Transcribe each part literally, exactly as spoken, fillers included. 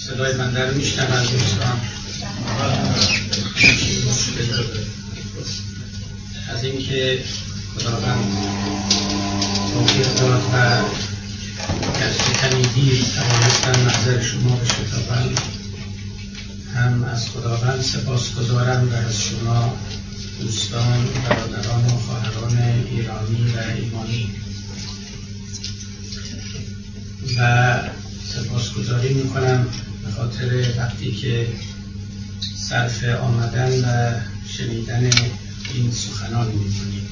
صدای بنده رو میشنم از دوستان از اینکه خداوند توفیق داد و گرچه کمی دیر توانستن محضر شما بشتابند، هم از خداوند سپاس گزارم و از شما دوستان، برادران و خواهران ایرانی و ایمانی و سپاسگزاری میکنم به خاطر وقتی که صرف آمدن و شنیدن این سخنان میکنیم.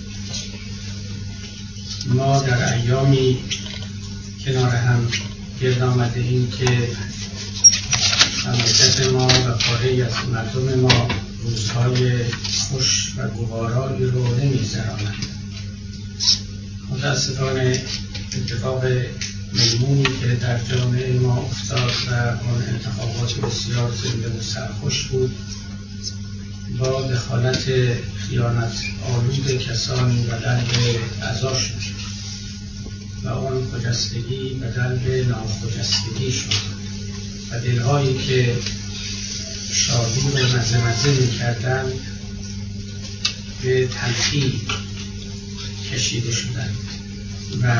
ما در ایامی کنار هم گرد آمده ایم که مملکت ما و پاره‌ای از مردم ما روزهای خوش و گوارایی رو نمی‌گذرانند. متاسفانه اتفاق میمونی که در جامعه ما افتاد و آن انتخابات بسیار زنده و سرخوش بود، با دخالت خیانت آلود کسانی بدل به عزا شد و آن خجستگی بدل به ناخجستگی شد و دلهایی که شادی و مزه مزه می کردن به تلخی کشیده شدند و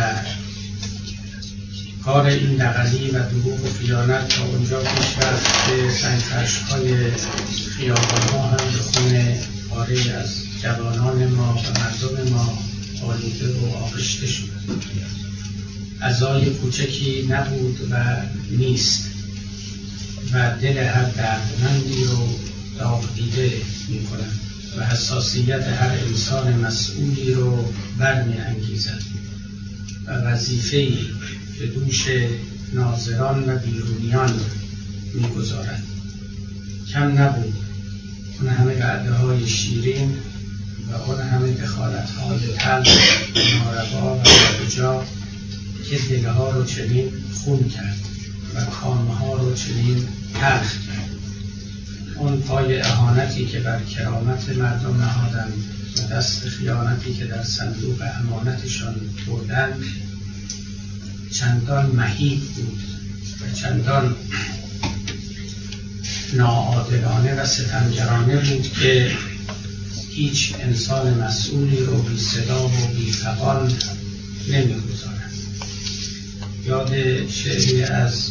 کار این دغلی و دروغ و خیانت تا اونجا پیش رفت که سنگفرش‌های خیابان‌ها هم به خون پاره‌ای از جوانان ما و مردم ما آلوده و آغشته شد. عزای کوچکی نبود و نیست و دل هر دردمندی رو داغ دیده می‌کنند و حساسیت هر انسان مسئولی رو برمی انگیزد و وظیفه‌ای به دوش ناظران و بیرونیان می‌گذارد. کم نبود اون همه وعده‌های شیرین و اون همه دخالت‌های تلخ و ناروا و نابجا که دلها رو چنین خون کرد و کامها رو چنین تلخ کرد. اون پای اهانتی که بر کرامت مردم نهادند و دست خیانتی که در صندوق امانتشان بردند چندان مهیب بود و چندان ناعادلانه و ستمگرانه بود که هیچ انسان مسئولی رو بی صدا و بی فغان نمی‌گذارد. یاد شعری از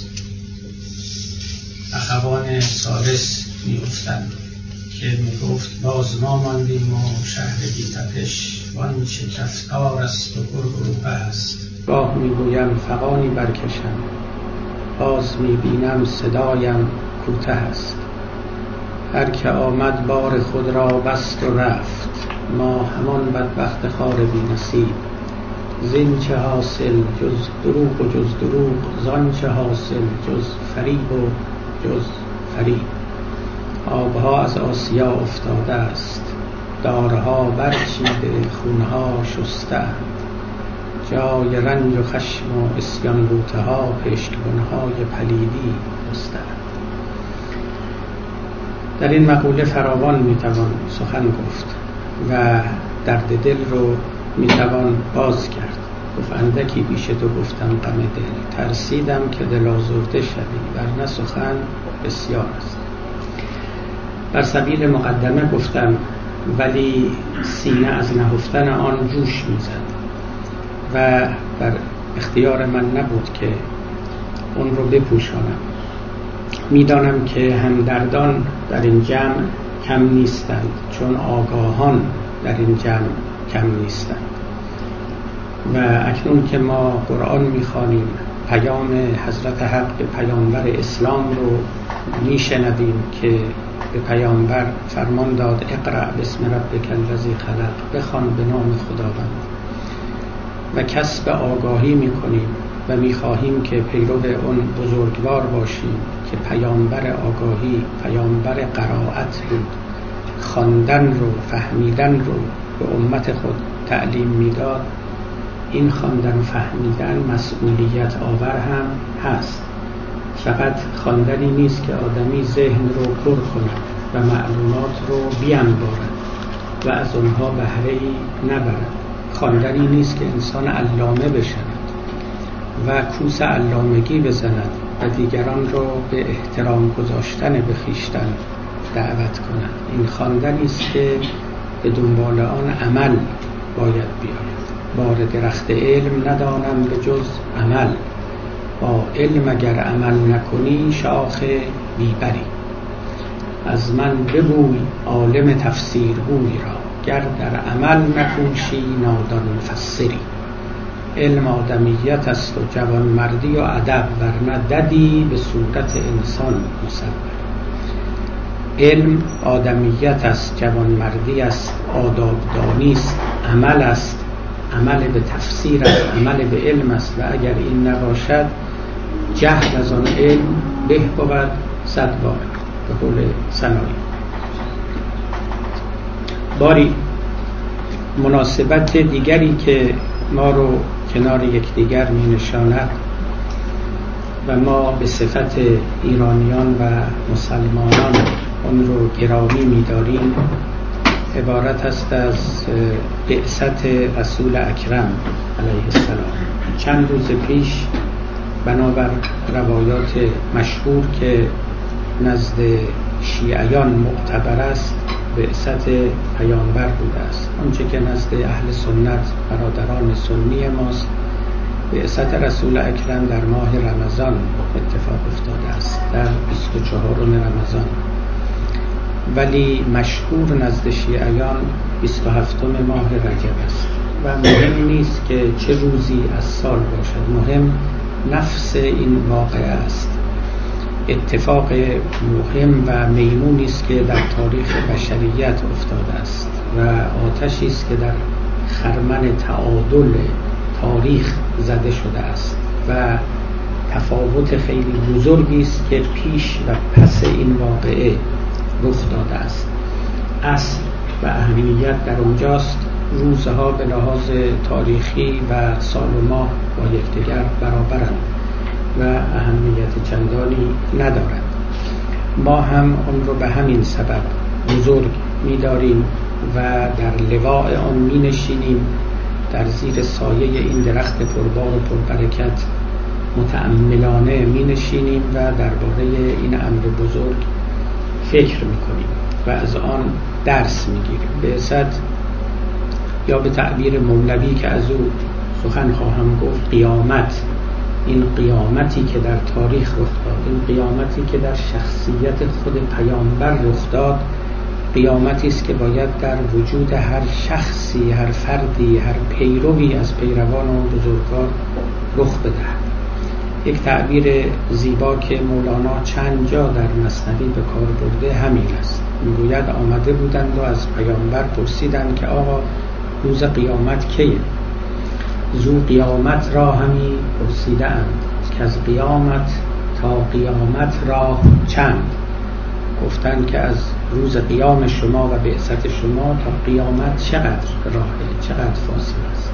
اخوان ثالث می‌افتم که میگفت باز ما ماندیم و شهر بی تپش وان چه کفتار است و گرگ و روبه است. گاه میگویم فغانی برکشم، باز میبینم صدایم کوته است. هر که آمد بار خود را بست و رفت، ما همان بدبخت خار بی نصیب. زین چه حاصل جز دروغ و جز دروغ، زان چه حاصل جز فریب و جز فریب. آبها از آسیا افتاده است، دارها برچیده خونها شسته اند. جای رنج و خشم و اسیان بوته ها پشتبانهای پلیدی بسته اند. در این مقوله فراوان میتوان سخن گفت و درد دل رو میتوان باز کرد. گفت اندکی پیش تو گفتم غم دل، ترسیدم که دل آزرده شوی، ورنه سخن بسیار است. بر سبیل مقدمه گفتم، ولی سینه از نهفتن آن جوش میزد و بر اختیار من نبود که اون رو بپوشانم. میدانم که همدردان در این جمع کم نیستند، چون آگاهان در این جمع کم نیستند. و اکنون که ما قرآن میخوانیم، پیام حضرت حق به پیامبر اسلام رو میشنویم که به پیامبر فرمان داد اقرأ بسم ربک الذی خلق، بخوان به نام خداوند، و کسب آگاهی میکنیم و میخواهیم که پیرو اون بزرگوار باشیم که پیامبر آگاهی، پیامبر قرائت بود، خواندن رو، فهمیدن رو به امت خود تعلیم میداد. این خواندن و فهمیدن مسئولیت آور هم هست. فقط خواندنی نیست که آدمی ذهن رو پر کند و معلومات رو بیانبارد و از اونها بهره‌ای نبرد. خواندنی نیست که انسان علامه بشود و کوس علامگی بزند و دیگران رو به احترام گذاشتن به خویشتن دعوت کند. این خواندنی است که به دنبال آن عمل باید بیاید. بار درخت علم ندانم به جز عمل، با علم اگر عمل نکنی شاخ بیبری. از من بگوی عالم تفسیر گوی را، گر در عمل نکوشی نادان مفسری. علم آدمیت است و جوانمردی و ادب، ورنه ددی به صورت انسان مصور. علم آدمیت است، جوانمردی است، آدابدانی است، عمل است، عمل به تفسیر است، عمل به علم است. و اگر این نباشد جهل از آن علم به بود صد بار، به قول سنایی. باری مناسبت دیگری که ما رو کنار یکدیگر می نشاند و ما به صفت ایرانیان و مسلمانان اون رو گرامی می داریم عبارت است از بعثت رسول اکرم علیه السلام. چند روز پیش بنابر روایات مشهور که نزد شیعیان معتبر است بعثت پیامبر بوده است. آنچه که نزد اهل سنت برادران سنی ماست بعثت رسول اکرم در ماه رمضان اتفاق افتاده است، در بیست و چهارم رمضان، ولی مشهور نزد شیعیان بیست و هفتم ماه رجب است. و مهم نیست که چه روزی از سال باشد، مهم نفس این واقعه است. اتفاق مهم و میمونی است که در تاریخ بشریت افتاده است و آتشی است که در خرمن تعادل تاریخ زده شده است و تفاوت خیلی بزرگی است که پیش و پس این واقعه رخ داده است. اصل و اهمیت در اونجاست. روزها به لحاظ تاریخی و سال و ماه با یکدیگر برابرند و اهمیت چندانی ندارد. ما هم اون رو به همین سبب بزرگ می‌داریم و در لواء آن می‌نشینیم، در زیر سایه این درخت پربار و پربرکت متأملانه می‌نشینیم و درباره این امر بزرگ فکر می‌کنیم و از آن درس می‌گیریم. بعثت یا به تعبیر مولوی که از او سخن خواهم گفت قیامت، این قیامتی که در تاریخ رخ داد، این قیامتی که در شخصیت خود پیامبر رخ داد، قیامتی است که باید در وجود هر شخصی، هر فردی، هر پیروی از پیروان اون بزرگوار رخ بدهد. یک تعبیر زیبا که مولانا چند جا در مثنوی به کار برده همین است. میگوید آمده بودند و از پیامبر پرسیدند که آقا روز قیامت کیه؟ زو قیامت را همی پرسیده اند که از قیامت تا قیامت را چند؟ گفتند که از روز قیام شما و بعثت شما تا قیامت چقدر راهه، چقدر فاصله است؟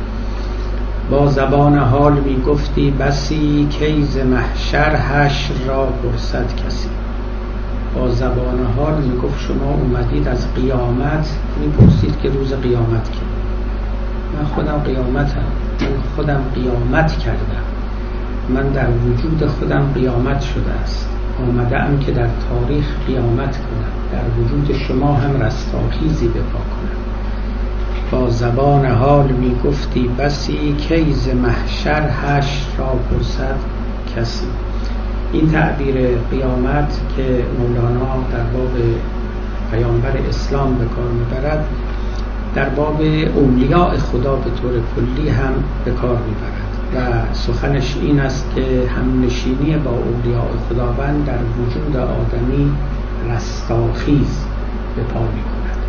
با زبان حال می گفتی بسی کی ز محشر حشر را پرسد کسی. با زبان حال می گفت شما اومدید از قیامت می پرسید که روز قیامت کی؟ من خودم قیامتم، من خودم قیامت کردم، من در وجود خودم قیامت شده است، آمده ام که در تاریخ قیامت کنم، در وجود شما هم رستاخیزی بپا کنم. با زبان حال می گفتی بسی کی ز محشر حشر را پرسد کسی. این تعبیر قیامت که مولانا در باب پیامبر اسلام به کار میبرد، در باب اولیاء خدا به طور کلی هم به کار میبرد و سخنش این است که همنشینی با اولیاء خداوند در وجود آدمی رستاخیز به پا میکند.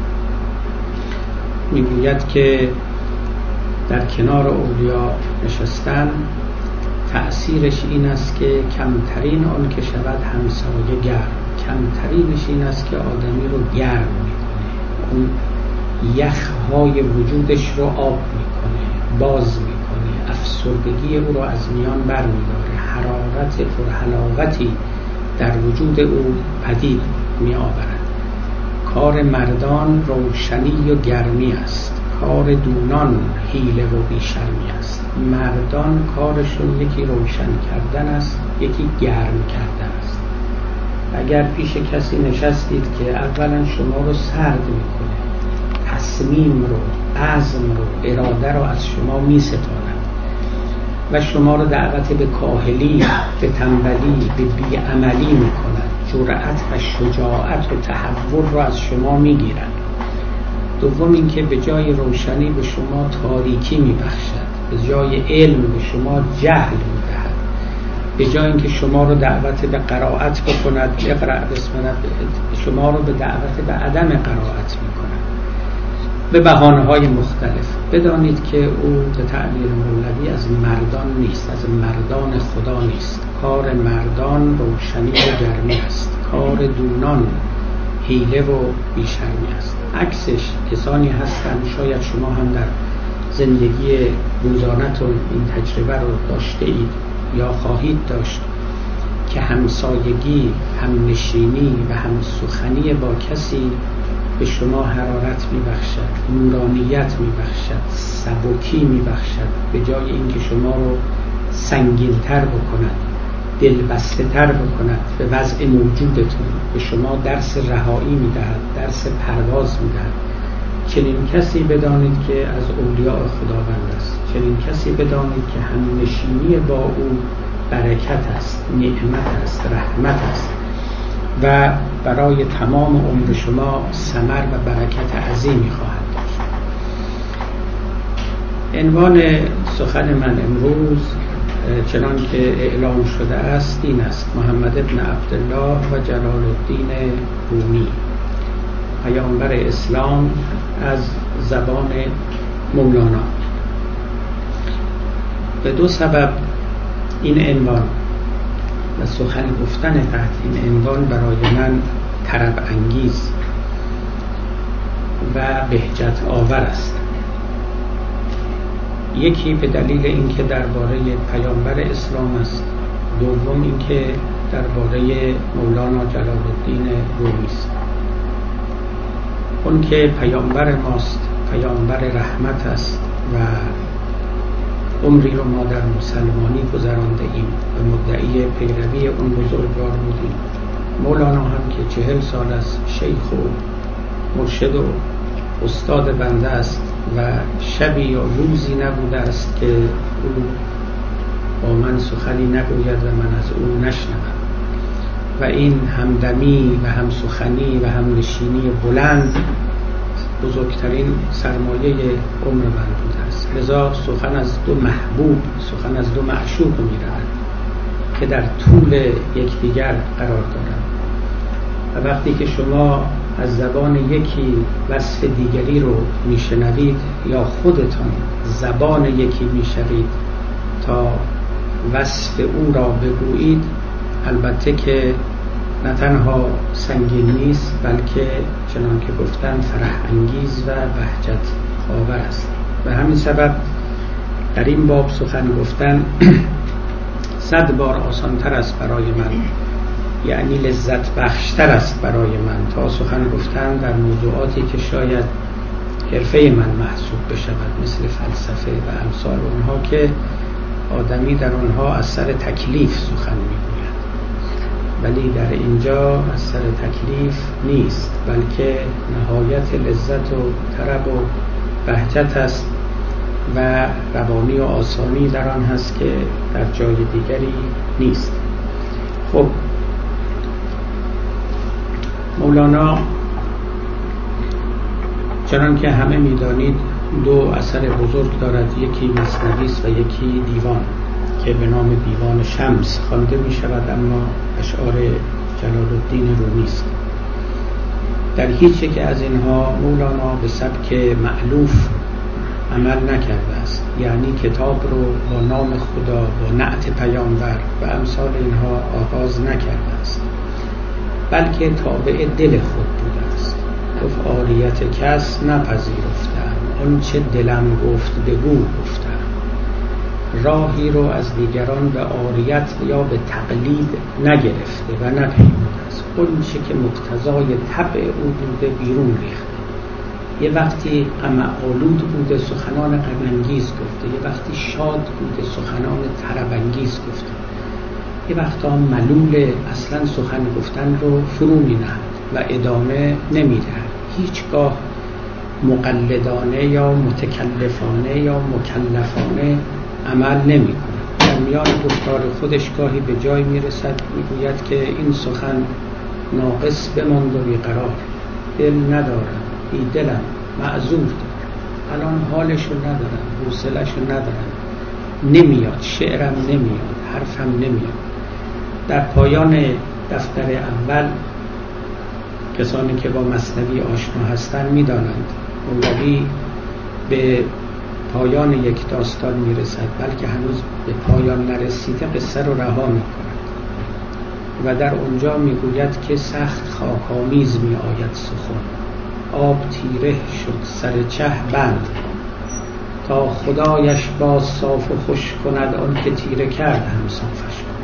میگوید که در کنار اولیاء نشستن تأثیرش این است که کمترین آن که شود همسایه گرم، کمترینش این است که آدمی رو گرم میکنه، اون یخهای وجودش رو آب میکنه، باز میکنه، افسردگی او رو از میان بر میداره، حرارت پرحلاوتی در وجود او پدید می آورد. کار مردان روشنی و گرمی است، کار دونان حیله و بیشرمی است. مردان کارشون یکی روشن کردن است، یکی گرم کردن است. اگر پیش کسی نشستید که اولا شما رو سرد میکنه، تصمیم رو، عزم رو، اراده رو از شما میستاند و شما رو دعوت به کاهلی، به تنبلی، به بیعملی میکند، جرأت و شجاعت و تحول رو از شما میگیرند. دوم اینکه به جای روشنی به شما تاریکی میبخشد، به جای علم به شما جهل میدهد، به جای اینکه شما رو دعوت به قرائت بکند، اقرأ بسم ربک، شما رو به دعوت به عدم قرائت میکند به بهانه‌های مختلف. بدانید که او به تعبیر مولوی از مردان نیست، از مردان خدا نیست. کار مردان روشنی و گرمی است، کار دونان حیله و بیشرمی است. عکسش کسانی هستند، شاید شما هم در زندگی روزانه‌تون این تجربه رو داشته اید یا خواهید داشت که همسایگی، همنشینی و همسخنی با کسی به شما حرارت میبخشد، نورانیت میبخشد، سبکی میبخشد، به جای اینکه شما رو سنگین‌تر بکند، دلبسته تر بکند به وضع موجودتون، به شما درس رهایی میدهد، درس پرواز میدهد. چنین کسی بدانید که از اولیاء خداوند است. چنین کسی بدانید که همنشینی با او برکت است، نعمت است، رحمت است و برای تمام عمر شما ثمر و برکت عظیمی خواهد داشت. عنوان سخن من امروز چنان که اعلام شده است این است: محمد ابن عبدالله و جلال الدین رومی، پیامبر اسلام از زبان مولانا. به دو سبب این عنوان و سخن گفتن تحت این عنوان برای من طرب انگیز و بهجت آور است. یکی به دلیل اینکه درباره پیامبر اسلام است، دوم اینکه درباره مولانا جلال الدین رومی است. اون که پیامبر ماست، پیامبر رحمت است و عمری رو ما در مسلمانی گذرانده ایم و مدعی پیروی اون بزرگوار بودیم. مولانا هم که چهل سال است شیخ و مرشد و استاد بنده است و شبی یا روزی نبوده است که او با من سخنی نگوید و من از او نشنوم. و این همدمی و هم سخنی و هم نشینی بلند بزرگترین سرمایه عمر من بوده است. لذا سخن از دو محبوب، سخن از دو معشوق می رود که در طول یکدیگر قرار دارند. و وقتی که شما از زبان یکی وصف دیگری رو می شنوید یا خودتان زبان یکی می شوید تا وصف او را بگویید، البته که نه تنها سنگین نیست بلکه چنان که گفتم فرح انگیز و بهجت آور است. به همین سبب در این باب سخن گفتن صد بار آسانتر است برای من، یعنی لذت بخشتر است برای من تا سخن گفتن در موضوعاتی که شاید حرفه من محسوب بشود، مثل فلسفه و امثال اونها که آدمی در اونها از سر تکلیف سخن میگوید. ولی در اینجا از سر تکلیف نیست، بلکه نهایت لذت و طرب و بهجت است و روانی و آسانی در آن هست که در جای دیگری نیست. خب مولانا چنان که همه میدانید دو اثر بزرگ دارد، یکی مثنوی است و یکی دیوان که به نام دیوان شمس خوانده می شود، اما اشعار جلال الدین رومی است. در هیچ یک از اینها مولانا به سبک مألوف عمل نکرده است، یعنی کتاب رو با نام خدا، با نعت پیامبر و امثال اینها آغاز نکرده است، بلکه تابع دل خود بوده است. گفت عاریت کس نپذیرفتم، اون چه دلم گفت بگو گفتم. راهی رو از دیگران به عاریت یا به تقلید نگرفته و نپیموده است، اون چه که مقتضای طبع او بوده بیرون ریخته یه وقتی غم آلود بوده سخنان غم‌انگیز گفته، یه وقتی شاد بوده سخنان طرب‌انگیز گفته، یه وقتا ملول اصلا سخن گفتن رو فرو می‌نهد و ادامه نمی‌دهد. هیچگاه مقلدانه یا متکلفانه یا مکلفانه عمل نمی‌کند. در میان گفتار خودش گاهی به جای می‌رسد می‌گوید که این سخن ناقص بماند و بیقرار، دل ندارم، بی دلم، معذور دارم، الان حالشو ندارم، حوصله‌شو ندارم، نمیاد، شعرم نمیاد، حرفم نمیاد. در پایان دفتر اول کسانی که با مثنوی آشنا هستند میدانند مولوی به پایان یک داستان میرسد، بلکه هنوز به پایان نرسیده قصه رو رها میکند و در اونجا میگوید که سخت خاک‌آمیز میآید سخن، آب تیره شد سر چه بند، تا خدایش باز صاف و خوش کند آن که تیره کرد هم صافش کند.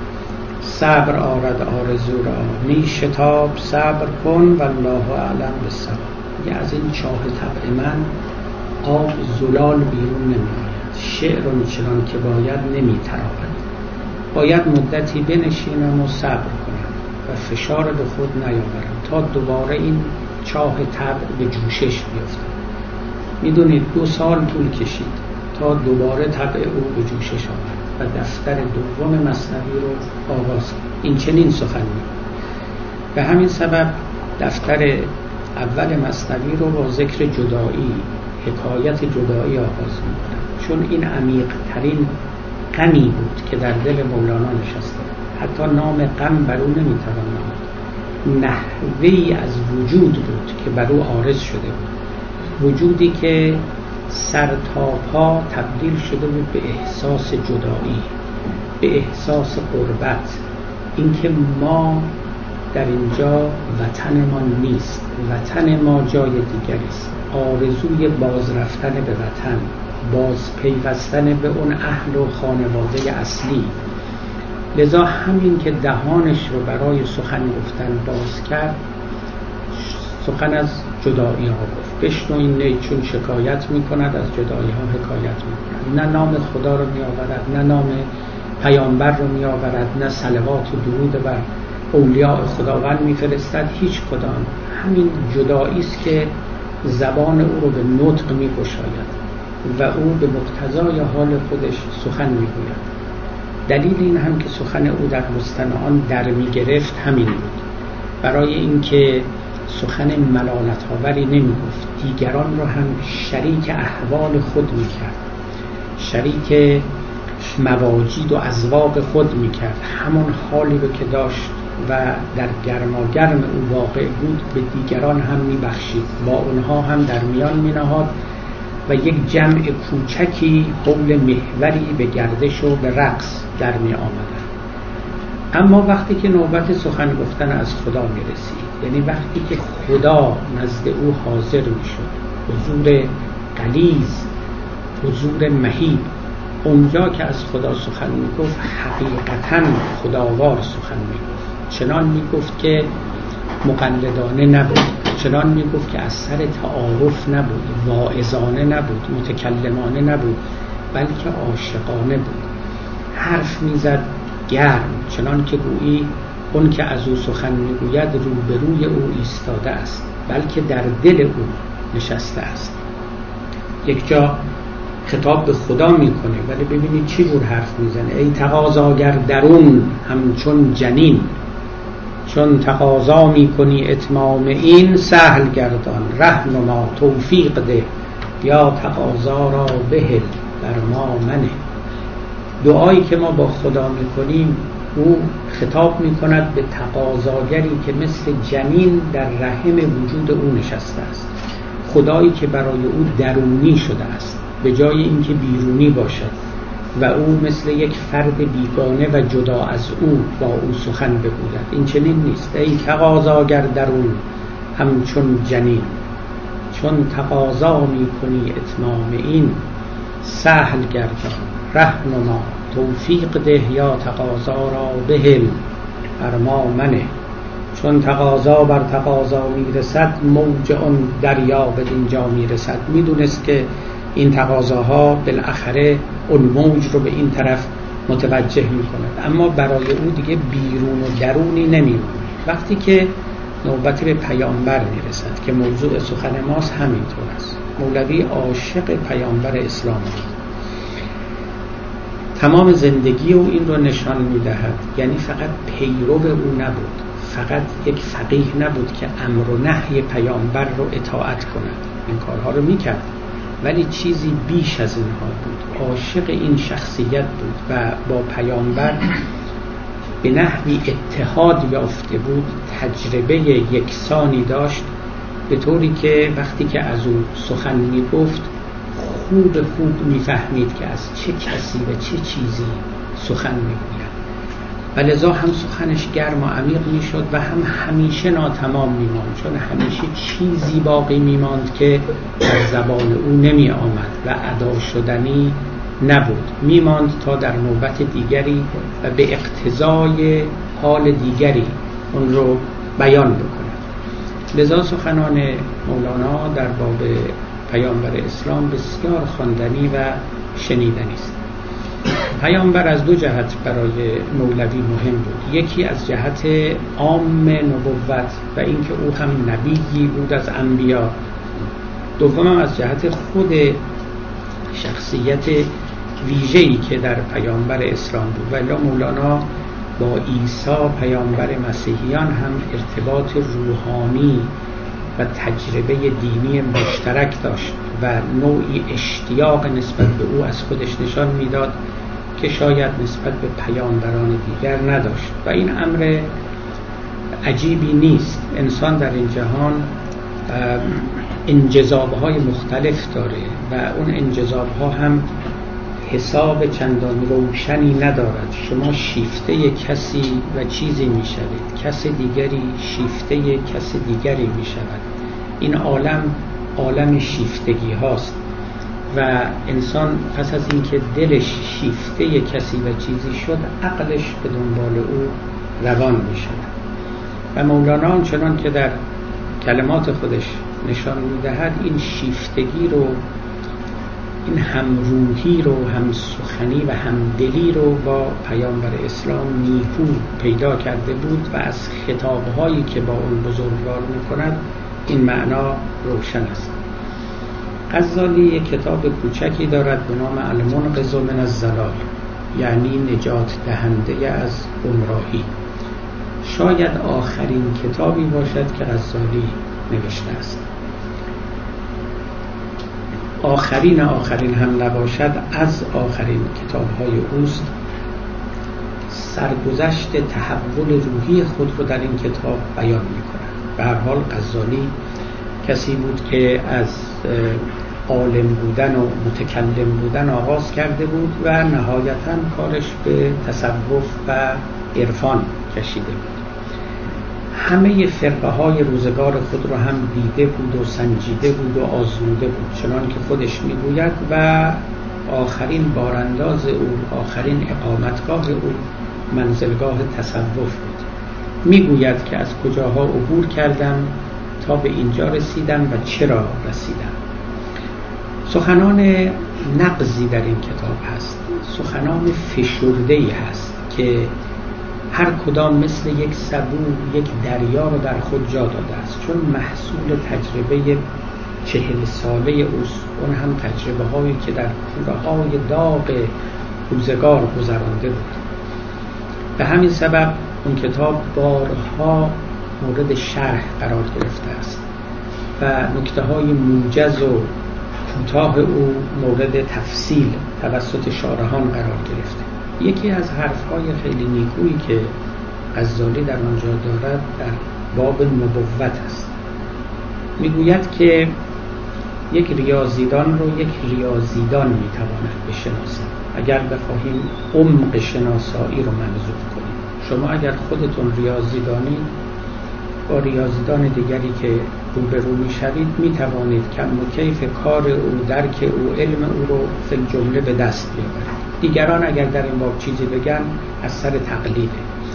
صبر آرد آرزو را می شتاب، صبر کن والله اعلم بالصواب. یه از این چاه طبع من آب زلال بیرون نمی آید، شعر و چنان که باید نمی تراود. باید مدتی بنشینم و صبر کنم و فشار به خود نیاورم تا دوباره این چاه طبع به جوشش بیفتد. میدونید دو سال طول کشید تا دوباره طبع او به جوشش آمد و دفتر دوم مثنوی رو آغاز کرد. این چنین سخن می‌گوید. به همین سبب دفتر اول مثنوی رو با ذکر جدایی، حکایت جدایی آغاز می‌کنم، چون این عمیق ترین غمی بود که در دل مولانا نشسته. حتی نام غم بر او نمی‌توان نهاد، نحوه‌ای از وجود بود که بر او عارض شده بود، وجودی که سر تا پا تبدیل شده بود به احساس جدایی، به احساس غربت، اینکه ما در اینجا وطنمان نیست، وطن ما جای دیگری است. آرزوی باز رفتن به وطن، باز پیوستن به اون اهل و خانواده اصلی. لذا همین که دهانش رو برای سخن گفتن باز کرد، سخن از جدایی ها گفت. بشنوین نی چون شکایت می کند، از جدایی ها حکایت می کند. نه نام خدا رو می آورد، نه نام پیامبر رو می آورد، نه صلوات و درود بر اولیاء خداوند می فرستد، هیچ کدام. همین جدایی است که زبان او رو به نطق می گشاید و او به مقتضای حال خودش سخن می گوید. دلیل این هم که سخن او در بستان آن در می گرفت همین بود، برای اینکه سخن ملالت آوری نمی گفت، دیگران رو هم شریک احوال خود می کرد، شریک مواجید و اذواق خود می کرد. همون حالی رو که داشت و در گرماگرم او واقع بود به دیگران هم می بخشید، با اونها هم در میان می نهاد و یک جمع کوچکی حول محوری به گردش و به رقص در می آمدن. اما وقتی که نوبت سخن گفتن از خدا می رسید، یعنی وقتی که خدا نزد او حاضر می شد، حضور غلیظ، حضور مهیب، اونجا که از خدا سخن می گفت حقیقتاً خداوار سخن می گفت. چنان می گفت که مقلدانه نبود، چنان می گفت که از سر تعارف نبود، واعظانه نبود، متکلمانه نبود، بلکه عاشقانه بود. حرف می زد گرم، چنان که گویی اون که از او سخن می گوید روبروی او ایستاده است، بلکه در دل او نشسته است. یک جا خطاب به خدا میکنه، ولی ببینید چی جور حرف میزنه. ای تقاضاگر درون همچون جنین، چون تقاضا میکنی اتمام این، سهل گردان رهنما توفیق ده، یا تقاضا را بهل بر ما منه. دعایی که ما با خدا میکنیم او خطاب میکند به تقاضاگری که مثل جنین در رحم وجود او نشسته است، خدایی که برای او درونی شده است به جای اینکه بیرونی باشد و او مثل یک فرد بیگانه و جدا از او با او سخن بگوید. این چنین نیست. ای تقاضاگر درون همچون جنین، چون تقاضا میکنی اتمام این، سهل گردان رهنما توفیق ده، یا تقاضا را بهل بر ما منه. چون تقاضا بر تقاضا میرسد موج اون دریا به اینجا میرسد. میدونست که این تقاضاها بالاخره اون موج رو به این طرف متوجه میکند، اما برای او دیگه بیرون و درونی نمیمونه. وقتی که نوبت به پیامبر میرسد که موضوع سخن ماست همینطور است. مولوی عاشق پیامبر اسلام بود. تمام زندگی او این رو نشان میدهد، یعنی فقط پیرو او نبود، فقط یک فقیه نبود که امر و نهی پیامبر رو اطاعت کند، این کارها رو میکرد، ولی چیزی بیش از اینها بود. عاشق این شخصیت بود و با پیامبر به نحوی اتحاد یافته بود، تجربه یکسانی داشت، به طوری که وقتی که از او سخن میگفت خوب خوب میفهمید که از چه کسی و چه چیزی سخن میگوید، و لذا هم سخنش گرم و عمیق میشد و هم همیشه ناتمام میماند، چون همیشه چیزی باقی میماند که از زبان او نمی آمد و ادا شدنی نبود، میماند تا در نوبت دیگری و به اقتضای حال دیگری اون رو بیان بکند. لذا سخنان مولانا در باب پیامبر اسلام بسیار خواندنی و شنیدنی است. پیامبر از دو جهت برای مولوی مهم بود، یکی از جهت عام نبوت و اینکه او هم نبیی بود از انبیا، دوم از جهت خود شخصیت ویژه‌ای که در پیامبر اسلام بود. ولی مولانا با عیسی پیامبر مسیحیان هم ارتباط روحانی و تجربه دینی مشترک داشت و نوعی اشتیاق نسبت به او از خودش نشان میداد که شاید نسبت به پیامبران دیگر نداشت و این امر عجیبی نیست. انسان در این جهان انجذاب‌های مختلف داره و اون انجذاب‌ها هم حساب چندان روشنی ندارد. شما شیفته کسی و چیزی میشوید، کس دیگری شیفته کس دیگری میشود. این عالم عالم شیفتگی هاست و انسان پس از اینکه دلش شیفته کسی و چیزی شد، عقلش به دنبال او روان میشود. و مولانا چنان که در کلمات خودش نشان میدهد، این شیفتگی رو، این همروحی رو، هم سخنی و هم دلی رو با پیامبر اسلام نیکو پیدا کرده بود و از خطابهایی که با اون بزرگوار میکند این معنا روشن است. غزالی یک کتاب کوچکی دارد به نام المنقذ من الضلال، یعنی نجات دهنده از گمراهی. شاید آخرین کتابی باشد که غزالی نوشته است. آخرین آخرین هم نباشد، از آخرین کتاب‌های اوست. سرگذشت تحول روحی خود رو در این کتاب بیان می‌کند. به هر حال غزالی کسی بود که از عالم بودن و متکلم بودن آغاز کرده بود و نهایتاً کارش به تصوف و عرفان کشیده بود. همه فرقه های روزگار خود رو هم دیده بود و سنجیده بود و آزموده بود، چنان که خودش میگوید، و آخرین بارانداز او، آخرین اقامتگاه او منزلگاه تصوف بود. میگوید که از کجاها عبور کردم تا به اینجا رسیدم و چرا رسیدم. سخنان نغزی در این کتاب هست، سخنان فشرده‌ای هست که هر کدام مثل یک سبو یک دریا رو در خود جا داده است، چون محصول تجربه چهل ساله اوست. اون هم تجربه هایی که در کوره های داغ روزگار گذرانده بود. به همین سبب اون کتاب بارها مورد شرح قرار گرفته است و نکته های موجز و کوتاه او مورد تفصیل توسط شارحان قرار گرفته. یکی از حرفهای خیلی نیکویی که غزالی در آنجا دارد در باب نبوت است. میگوید که یک ریاضیدان رو یک ریاضیدان میتواند بشناسد اگر بخواهیم عمق شناسایی رو منظور کنیم. شما اگر خودتون ریاضیدانی با ریاضیدان دیگری که روبرو میشوید میتوانید کم و کیف کار او، درک او، علم او رو فی الجمله به دست بیاورید. دیگران اگر در این باب چیزی بگن از سر تقلیده،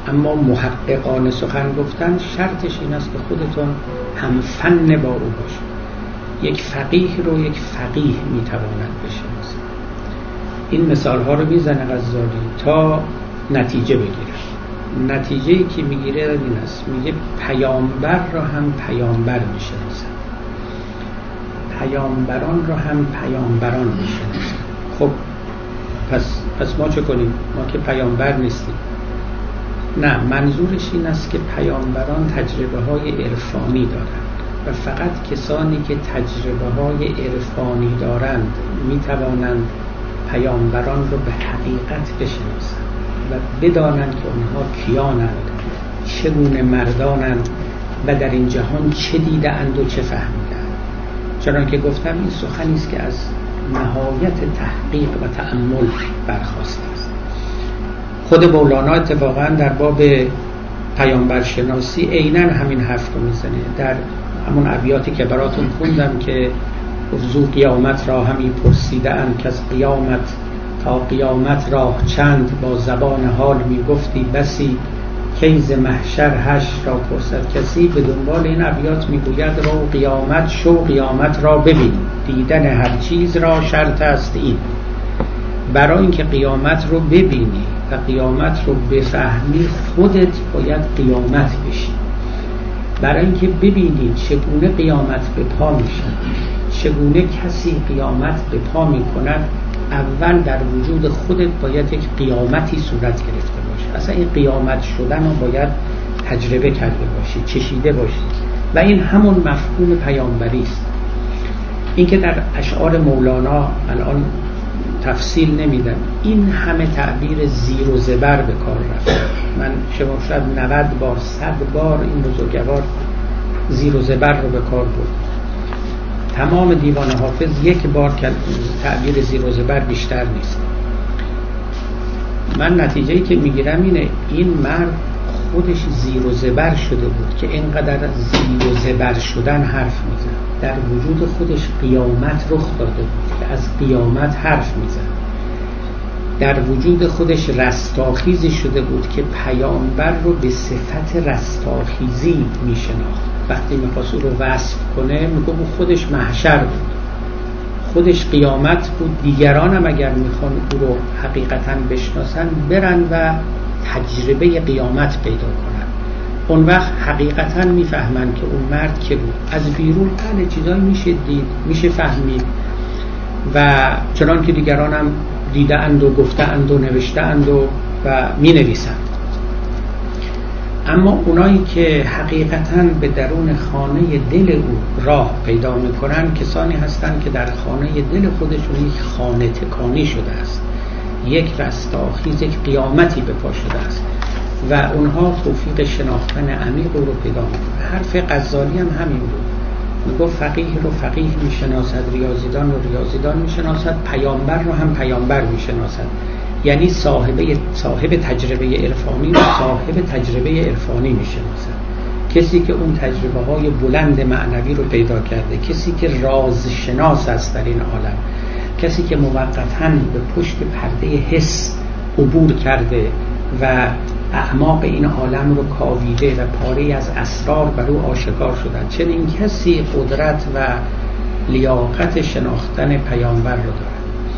اما محققان سخن گفتن شرطش این است که خودتون هم فن با او باشید. یک فقیه رو یک فقیه میتواند بشناسه. این مثال ها رو میزنه غزالی تا نتیجه بگیره. نتیجه‌ای که میگیره این است، میگه پیامبر رو هم پیامبر میشناسن، پیامبران رو هم پیامبران میشناسن. خب پس پس ما چه کنیم؟ ما که پیامبر نیستیم. نه، منظورش این است که پیامبران تجربه های عرفانی دارند و فقط کسانی که تجربه های عرفانی دارند می توانند پیامبران رو به حقیقت بشناسند و بدانند که اونها کیانند، چگونه مردانند و در این جهان چه دیدند و چه فهمیدند. چون که گفتم این سخنی است که از نهایت تحقیق و تأمل برخاسته است. خود مولانا اتفاقا در باب پیامبرشناسی عیناً همین حرف رو میزنه. در همون ابیاتی که براتون خوندم که زو قیامت را همی پرسیده اند که از قیامت تا قیامت راه چند، با زبان حال میگفتی بسی کیز محشر هش را پرسد کسی. به دنبال این ابیات میگوید رو قیامت شو، قیامت را ببین، دیدن هر چیز را شرط است این. برای اینکه قیامت رو ببینی و قیامت رو بفهمی خودت باید قیامت بشی. برای اینکه ببینی چگونه قیامت به پا میشه، چگونه کسی قیامت به پا میکند، اول در وجود خودت باید یک قیامتی صورت گرفته باشه. اصلا این قیامت شدن رو باید تجربه کرده باشی، چشیده باشی و این همون مفهوم پیامبری است. این که در اشعار مولانا الان تفصیل نمیدم، این همه تعبیر زیر و زبر به کار رفت. من شما شاید نود بار صد بار این بزرگوار زیر و زبر رو به کار برد. تمام دیوان حافظ یک بار که تعبیر زیر و زبر بیشتر نیست. من نتیجه‌ای که میگیرم اینه، این مرد خودش زیر و زبر شده بود که اینقدر زیر و زبر شدن حرف میزد. در وجود خودش قیامت رخ داده بود که از قیامت حرف میزد. در وجود خودش رستاخیزی شده بود که پیامبر رو به صفت رستاخیزی میشناخت. وقتی میخواست او رو وصف کنه میگه او خودش محشر بود، خودش قیامت بود. دیگران هم اگر میخوان او رو حقیقتا بشناسن برن و تجربه قیامت پیدا کنن، اون وقت حقیقتا میفهمن که اون مرد که بود. از بیرون بله چیزایی میشه دید، میشه فهمید و چنان که دیگران هم دیده اند و گفته اند و نوشته اند و, و می نویسند. اما اونایی که حقیقتاً به درون خانه دل او راه پیدا میکنن کسانی هستند که در خانه دل خودشون یک خانه تکانی شده است، یک رستاخیز، یک قیامتی به پا شده است و اونها توفیق شناختن عمیق او رو پیدا میکنن. حرف غزالی هم همین بود، میگفت فقیه رو فقیه میشناسد، ریاضیدان رو ریاضیدان میشناسد، پیامبر رو هم پیامبر میشناسد. یعنی صاحب صاحب تجربه عرفانی رو صاحب تجربه عرفانی میشناسد. کسی که اون تجربه های بلند معنوی رو پیدا کرده، کسی که رازشناس است در این عالم، کسی که موقتاً به پشت پرده حس عبور کرده و اعماق این عالم رو کاویده و پاره از اسرار بر او آشکار شدن. چنین کسی قدرت و لیاقت شناختن پیامبر رو داره.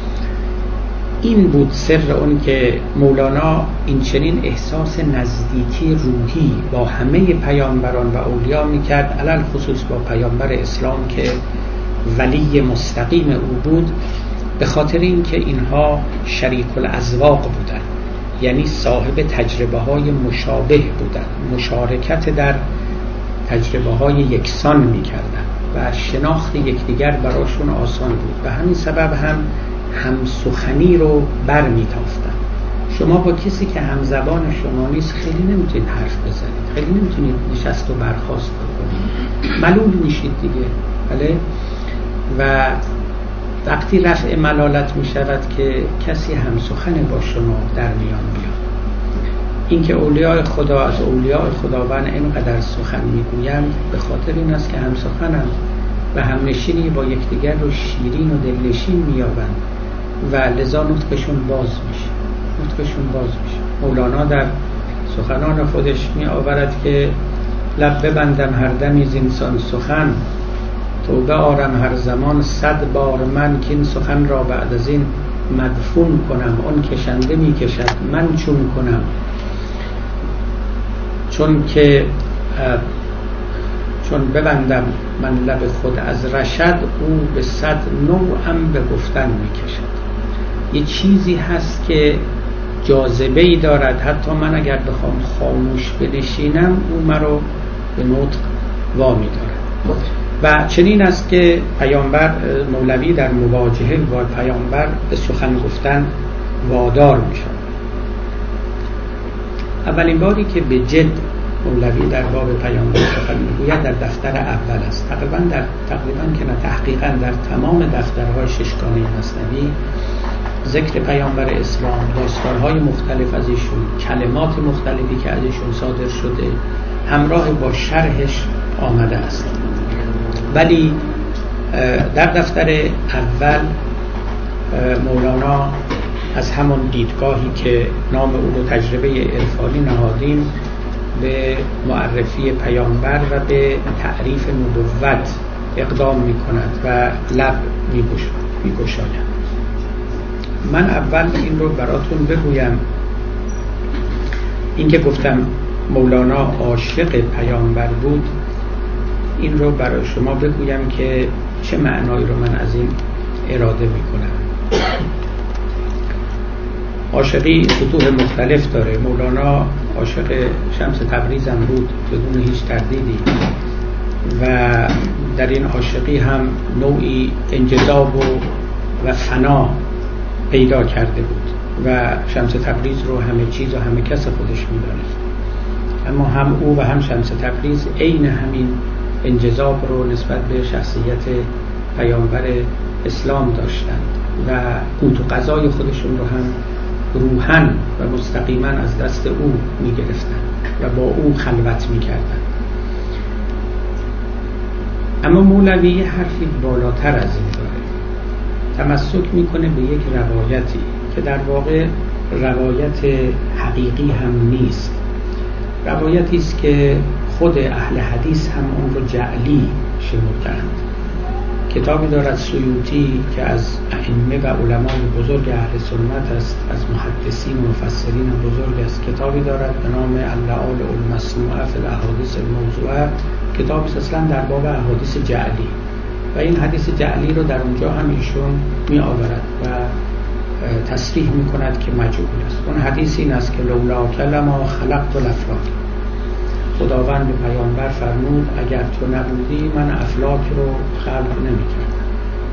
این بود سر اون که مولانا این چنین احساس نزدیکی روحی با همه پیامبران و اولیاء میکرد، علل خصوص با پیامبر اسلام که ولی مستقیم او بود، به خاطر اینکه اینها شریک الاذواق بودند، یعنی صاحب تجربه های مشابه بودند، مشارکت در تجربه های یکسان میکردند و شناخت یکدیگر براشون آسان بود و همین سبب هم هم سخنی رو بر میتافتن. شما با کسی که هم زبان شما نیست خیلی نمیتونید حرف بزنید، خیلی نمیتونید نشست و برخاست بکنید، ملول میشید دیگه. بله. و وقتی رفع ملالت میشود که کسی هم سخن با شما در میان بیاد. اینکه اولیاء خدا از اولیاء خداوند اینقدر سخن میگویند به خاطر این است که هم سخنند و هم نشینی با یکدیگر رو شیرین و دلنشین مییابند و لذا نطقشون باز میشه، نطقشون باز میشه. مولانا در سخنان خودش می آورد که لب ببندم هر دمی زینسان سخن، توبه آرم هر زمان صد بار من، که این سخن را بعد از این مدفون کنم. اون کشنده می کشد من چون کنم، چون که چون ببندم من لب خود از رشد، او به صد نوعم به گفتن می کشد. یه چیزی هست که جاذبه‌ای دارد، حتی من اگر بخوام خاموش بنشینم او مرا به نطق وامی دارد. و چنین است که پیامبر مولوی در مواجهه با پیامبر به سخن گفتن وادار می شود. اولین باری که به جد مولوی در باب پیامبر سخن میگوید در دفتر اول است. تقریبا در تقریبا که نه تحقیقا در تمام دفترهای ششگانه مثنوی ذکر پیامبر اسلام، داستانهای مختلف از ایشون، کلمات مختلفی که از ایشون صادر شده همراه با شرحش آمده است. ولی در دفتر اول مولانا از همون دیدگاهی که نام او رو تجربه عرفانی نهادیم به معرفی پیامبر و به تعریف نبوت اقدام می کند و لب می گشاید. من اول این رو براتون بگویم، این که گفتم مولانا عاشق پیامبر بود، این رو برای شما بگویم که چه معنایی رو من از این اراده می کنم. عاشقی سطوح مختلف داره. مولانا عاشق شمس تبریز هم بود بدون هیچ تردیدی، و در این عاشقی هم نوعی انجذاب و, و فنا پیدا کرده بود و شمس تبریز رو همه چیز و همه کس خودش می‌دانست. اما هم او و هم شمس تبریز عین همین انجذاب رو نسبت به شخصیت پیامبر اسلام داشتند و قوت و غذای خودشون رو هم روحاً و مستقیما از دست او می‌گرفتند و با او خلوت می‌کردند. اما مولوی یه حرفی بالاتر از این داره. تمسک میکنه به یک روایتی که در واقع روایت حقیقی هم نیست. روایتی است که خود اهل حدیث هم اون رو جعلی شمردند. کتابی دارد سیوطی که از ائمه و علمای بزرگ اهل سنت است، از محدثین و مفسرین بزرگ است. کتابی دارد به نام اللآل المسموعه فی الاحادیث الموضوعه، کتابی اصلا در باب احادیث جعلی، و این حدیث جعلی رو در اونجا هم ایشون می آورد و تصریح می کند که مجهول است. اون حدیث این است که لولا کلما خلقت الافلاک، خداوند به پیامبر فرمود اگر تو نبودی من افلاک رو خلق نمی کردم.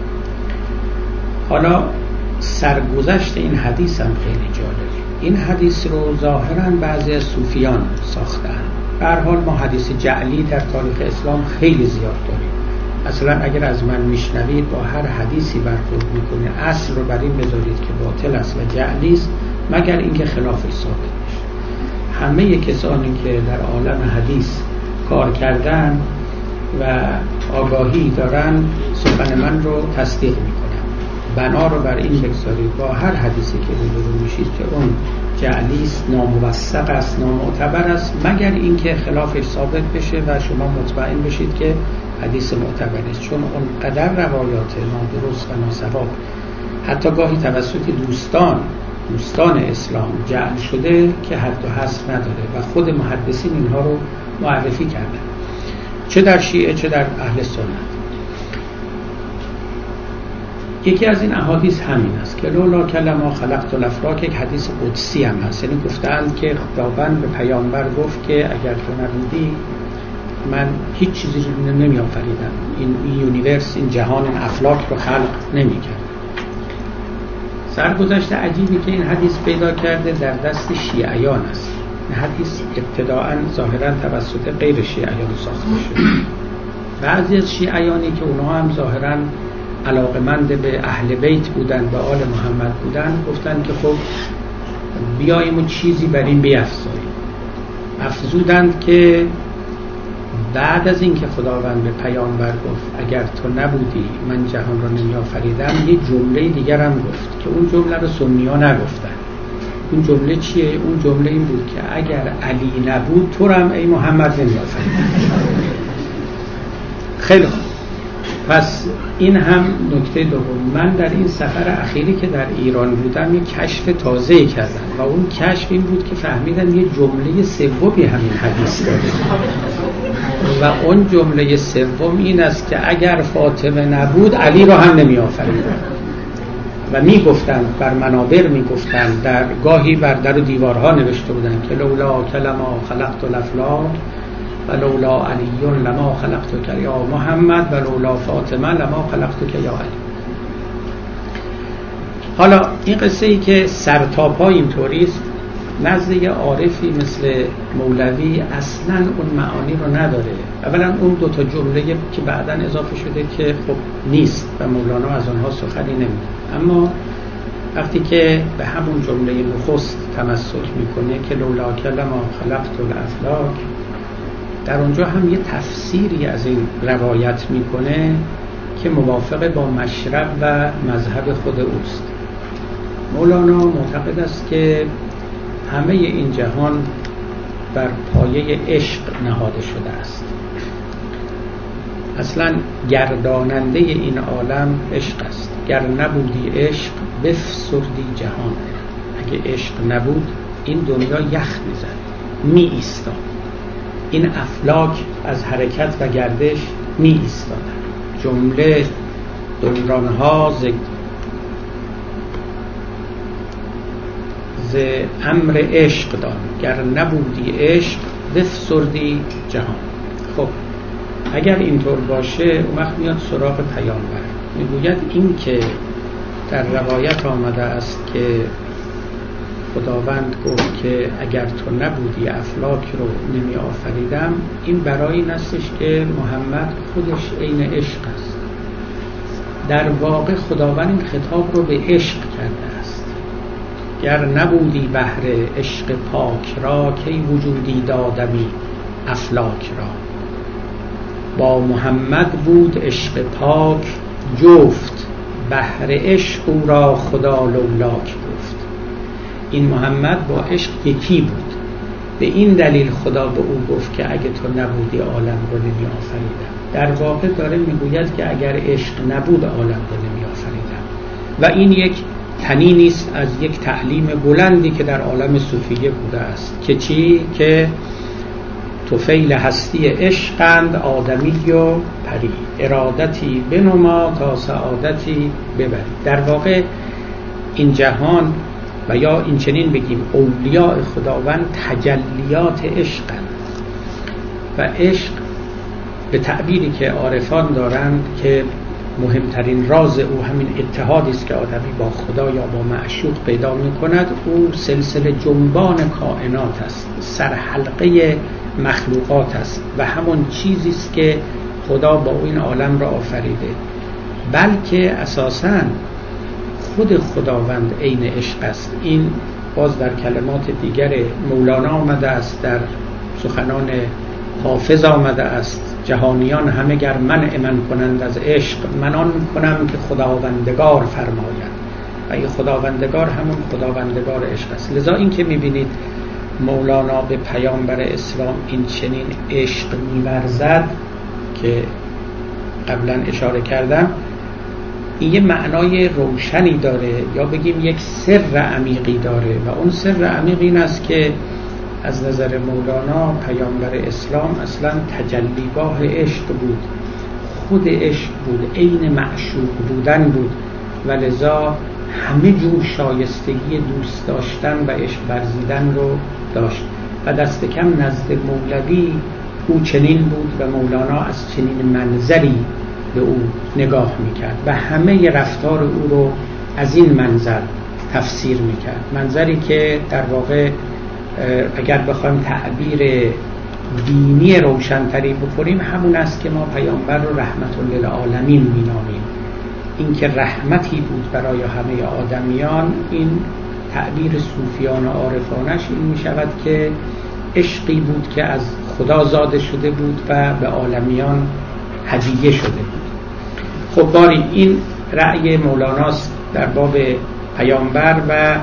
حالا سرگذشت این حدیث هم خیلی جالب. این حدیث رو ظاهراً بعضی از صوفیان ساختن. به هر حال ما حدیث جعلی در تاریخ اسلام خیلی زیاد داریم. اصلا اگر از من میشنوید با هر حدیثی برخورد میکنه اصل رو بر این بذارید که باطل است و جعلی است، مگر اینکه خلافش ثابت بشه. همه کسانی که در عالم حدیث کار کردن و آگاهی دارن سخن من رو تصدیق میکنن. بنا رو بر این بگذارید با هر حدیثی که روبرو میشید که اون جعلی است، ناموثق است، نامعتبر است، مگر اینکه خلافش ثابت بشه و شما مطمئن بشید که حدیث معتبر است. چون اون قدر روایات نادرست و ناسواب حتی گاهی توسط دوستان دوستان اسلام جعل شده که حد و حصر نداره و خود محدثین اینها رو معرفی کردن، چه در شیعه چه در اهل سنت. یکی از این احادیث همین است که لولا کلما خلقت الافلاک، یک حدیث قدسی هم هست. یعنی گفتند که خداوند به پیامبر گفت که اگر تو نبودی من هیچ چیزی رو نمی آفریدم، این یونیورس، این جهان، این افلاک رو خلق نمی کرد. سرگذشت عجیبی که این حدیث پیدا کرده در دست شیعیان است. این حدیث ابتداعاً ظاهراً توسط غیر شیعیان ساخته شده. بعضی از شیعیانی که اونها هم ظاهراً علاقمند به اهل بیت بودن، به آل محمد بودن، گفتن که خب بیاییم و چیزی بر این بیفزاییم. افزودند که بعد از این که خداوند به پیامبر گفت اگر تو نبودی من جهان را نمی آفریدم، یه جمله دیگر هم گفت که اون جمله رو سنی‌ها نگفتن اون جمله چیه؟ اون جمله این بود که اگر علی نبود تو هم ای محمد نمی‌آفریدم. خیلی خوب. پس این هم نکته دوم. من در این سفر اخیری که در ایران بودم یک کشف تازه‌ای کردم و اون کشف این بود که فهمیدم یه جمله سومی همین حدیث داره و اون جمله سوم این است که اگر فاطمه نبود علی را هم نمی آفریدم. و می گفتن بر منابر می گفتن، در گاهی بر در و دیوارها نوشته بودن که لولا کلما خلقت الافلاک و لولا علی لما خلقتک یا محمد و لولا فاطمه لما خلقتک یا علی. حالا این قصه ای که سر تا پا اینطوری است، نزد یه عارفی مثل مولوی اصلا اون معانی رو نداره. اولا اون دو تا جمله که بعداً اضافه شده که خب نیست و مولانا از آنها سخنی نمی‌کنه، اما وقتی که به همون جمله نخست تمسک میکنه که لولا کلما خلقت الافلاک، در اونجا هم یه تفسیری از این روایت میکنه که موافق با مشرب و مذهب خود اوست. مولانا معتقد است که همه این جهان بر پایه عشق نهاده شده است. اصلا گرداننده این عالم عشق است. گر نبودی عشق بفسردی جهان. اگه عشق نبود این دنیا یخ میزد، می ایستاد، این افلاک از حرکت و گردش می ایستادن. جمله دورانها ز ز امر عشق دان، گر نبودی عشق بفسردی جهان. خب اگر اینطور باشه اون وقت میاد سراغ پیامبر، میگوید این که در روایت آمده است که خداوند گفت که اگر تو نبودی افلاک رو نمی آفریدم، این برای این استش که محمد خودش عین عشق است. در واقع خداوند این خطاب رو به عشق کرده است. گر نبودی بحر عشق پاک را کی وجودی دادمی افلاک را. با محمد بود عشق پاک جفت، بحر عشق او را خدا لولاک گفت. این محمد با عشق یکی بود، به این دلیل خدا به او گفت که اگه تو نبودی عالم رو نمی آفریدم. در واقع داره میگوید که اگر عشق نبود عالم رو نمی آفریدم. و این یک تنینی است از یک تعلیم بلندی که در عالم صوفیه بوده است که چی؟ که طفیل هستی عشقند آدمی و پری، ارادتی بنما تا سعادتی ببری. در واقع این جهان و یا این چنین بگیم اولیاء خداوند تجلیات عشقند و عشق به تعبیری که عارفان دارند که مهمترین راز او همین اتحادی است که آدمی با خدا یا با معشوق پیدا می‌کند. او سلسله جنبان کائنات است، سرحلقه مخلوقات است و همون چیزی است که خدا با این عالم را آفریده، بلکه اساساً خود خداوند عین عشق است. این باز در کلمات دیگر مولانا آمده است، در سخنان حافظ آمده است. جهانیان همه گر منع من کنند از عشق، من آن کنم که خداوندگار فرماید. و این خداوندگار همون خداوندگار عشق است. لذا این که میبینید مولانا به پیامبر اسلام این چنین عشق می‌ورزد که قبلا اشاره کردم، این یه معنای روشنی داره یا بگیم یک سر عمیقی داره و اون سر عمیق این است که از نظر مولانا پیامبر اسلام اصلا تجلیگاه عشق بود، خود عشق بود، عین معشوق بودن بود و لذا همه جور شایستگی دوست داشتن و عشق ورزیدن رو داشت و دست کم نزد مولوی او چنین بود و مولانا از چنین منظری به او نگاه میکرد و همه رفتار او رو از این منظر تفسیر میکرد. منظری که در واقع اگر بخوایم تعبیر دینی روشنتری بکنیم همون است که ما پیامبر رو رحمت للعالمین مینامیم. این که رحمتی بود برای همه آدمیان، این تعبیر صوفیان و عارفانش این میشود که عشقی بود که از خدا زاده شده بود و به عالمیان هدیه شده بود. خب باری این رأی مولاناست در باب پیامبر و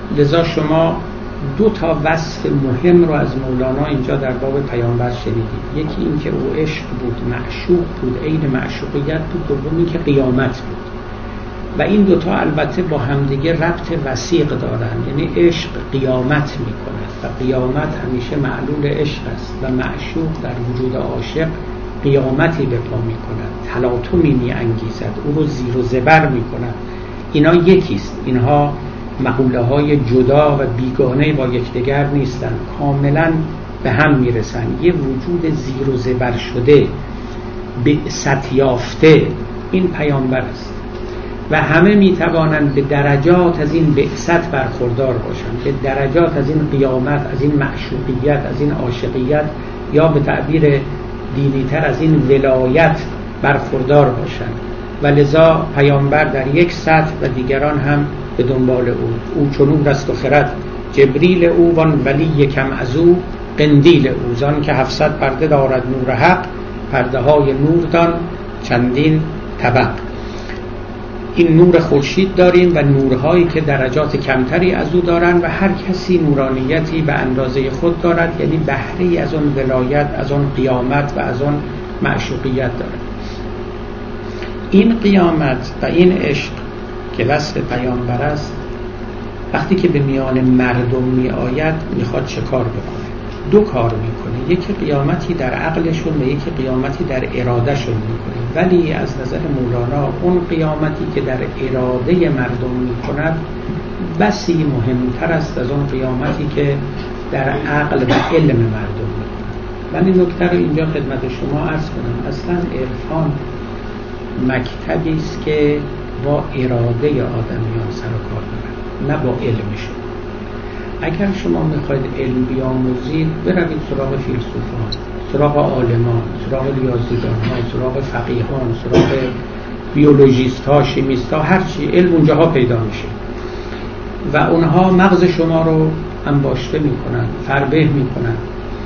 لذا شما دو تا وصف مهم رو از مولانا اینجا در باب پیامبر شنیدید. یکی این که او عشق بود، معشوق بود، عین معشوقیت بود. دومی که قیامت بود. و این دوتا البته با همدیگه ربط وثیق دارن، یعنی عشق قیامت می کند و قیامت همیشه معلول عشق است و معشوق در وجود عاشق قیامتی به پا می کند، تلاطمی می انگیزد، او رو زیر و زبر می کند. اینا یکیست، اینها مقوله های جدا و بیگانه با یکدیگر نیستند، کاملا به هم می رسند. یه وجود زیر و زبر شده، بعثت یافته، این پیامبر است و همه می توانند به درجات از این بعثت برخوردار باشند، به درجات از این قیامت، از این معشوقیت، از این عاشقیت، یا به تعبیر دینی‌تر از این ولایت برخوردار باشند. و لذا پیامبر در یک سطح و دیگران هم به دنبال او. او چون نور است و خرد، جبریل او وان ولی کم از او، قندیل او زان که هفتصد پرده دارد نور حق، پرده های نور دان چندین طبق. این نور خورشید داریم و نورهایی که درجات کمتری از او دارند و هر کسی نورانیتی به اندازه خود دارد، یعنی بهره‌ای از اون ولایت، از اون قیامت و از اون معشوقیت دارد. این قیامت و این عشق که وصف پیامبر است، وقتی که به میان مردم می آید میخواد چه کار بکنه؟ دو کار میکنه، یکی قیامتی در عقلشون و یکی قیامتی در ارادهشون میکنه. ولی از نظر مولانا اون قیامتی که در اراده مردم میکند بسی مهمتر است از اون قیامتی که در عقل و علم مردم میکند. من این نکته رو اینجا خدمت شما عرض کنم. اصلا عرفان مکتبی است که با اراده آدمیان سر و کار دارد، نه با علمشون. اگر شما میخواید علم بیاموزید، بروید سراغ فیلسوفان، سراغ عالمان، سراغ ریاضیدان‌ها، سراغ فقیهان، سراغ بیولوژیست‌ها، شیمیست‌ها، هر چی علم اونجاها پیدا میشه و اونها مغز شما رو انباشته میکنن، فربه میکنن.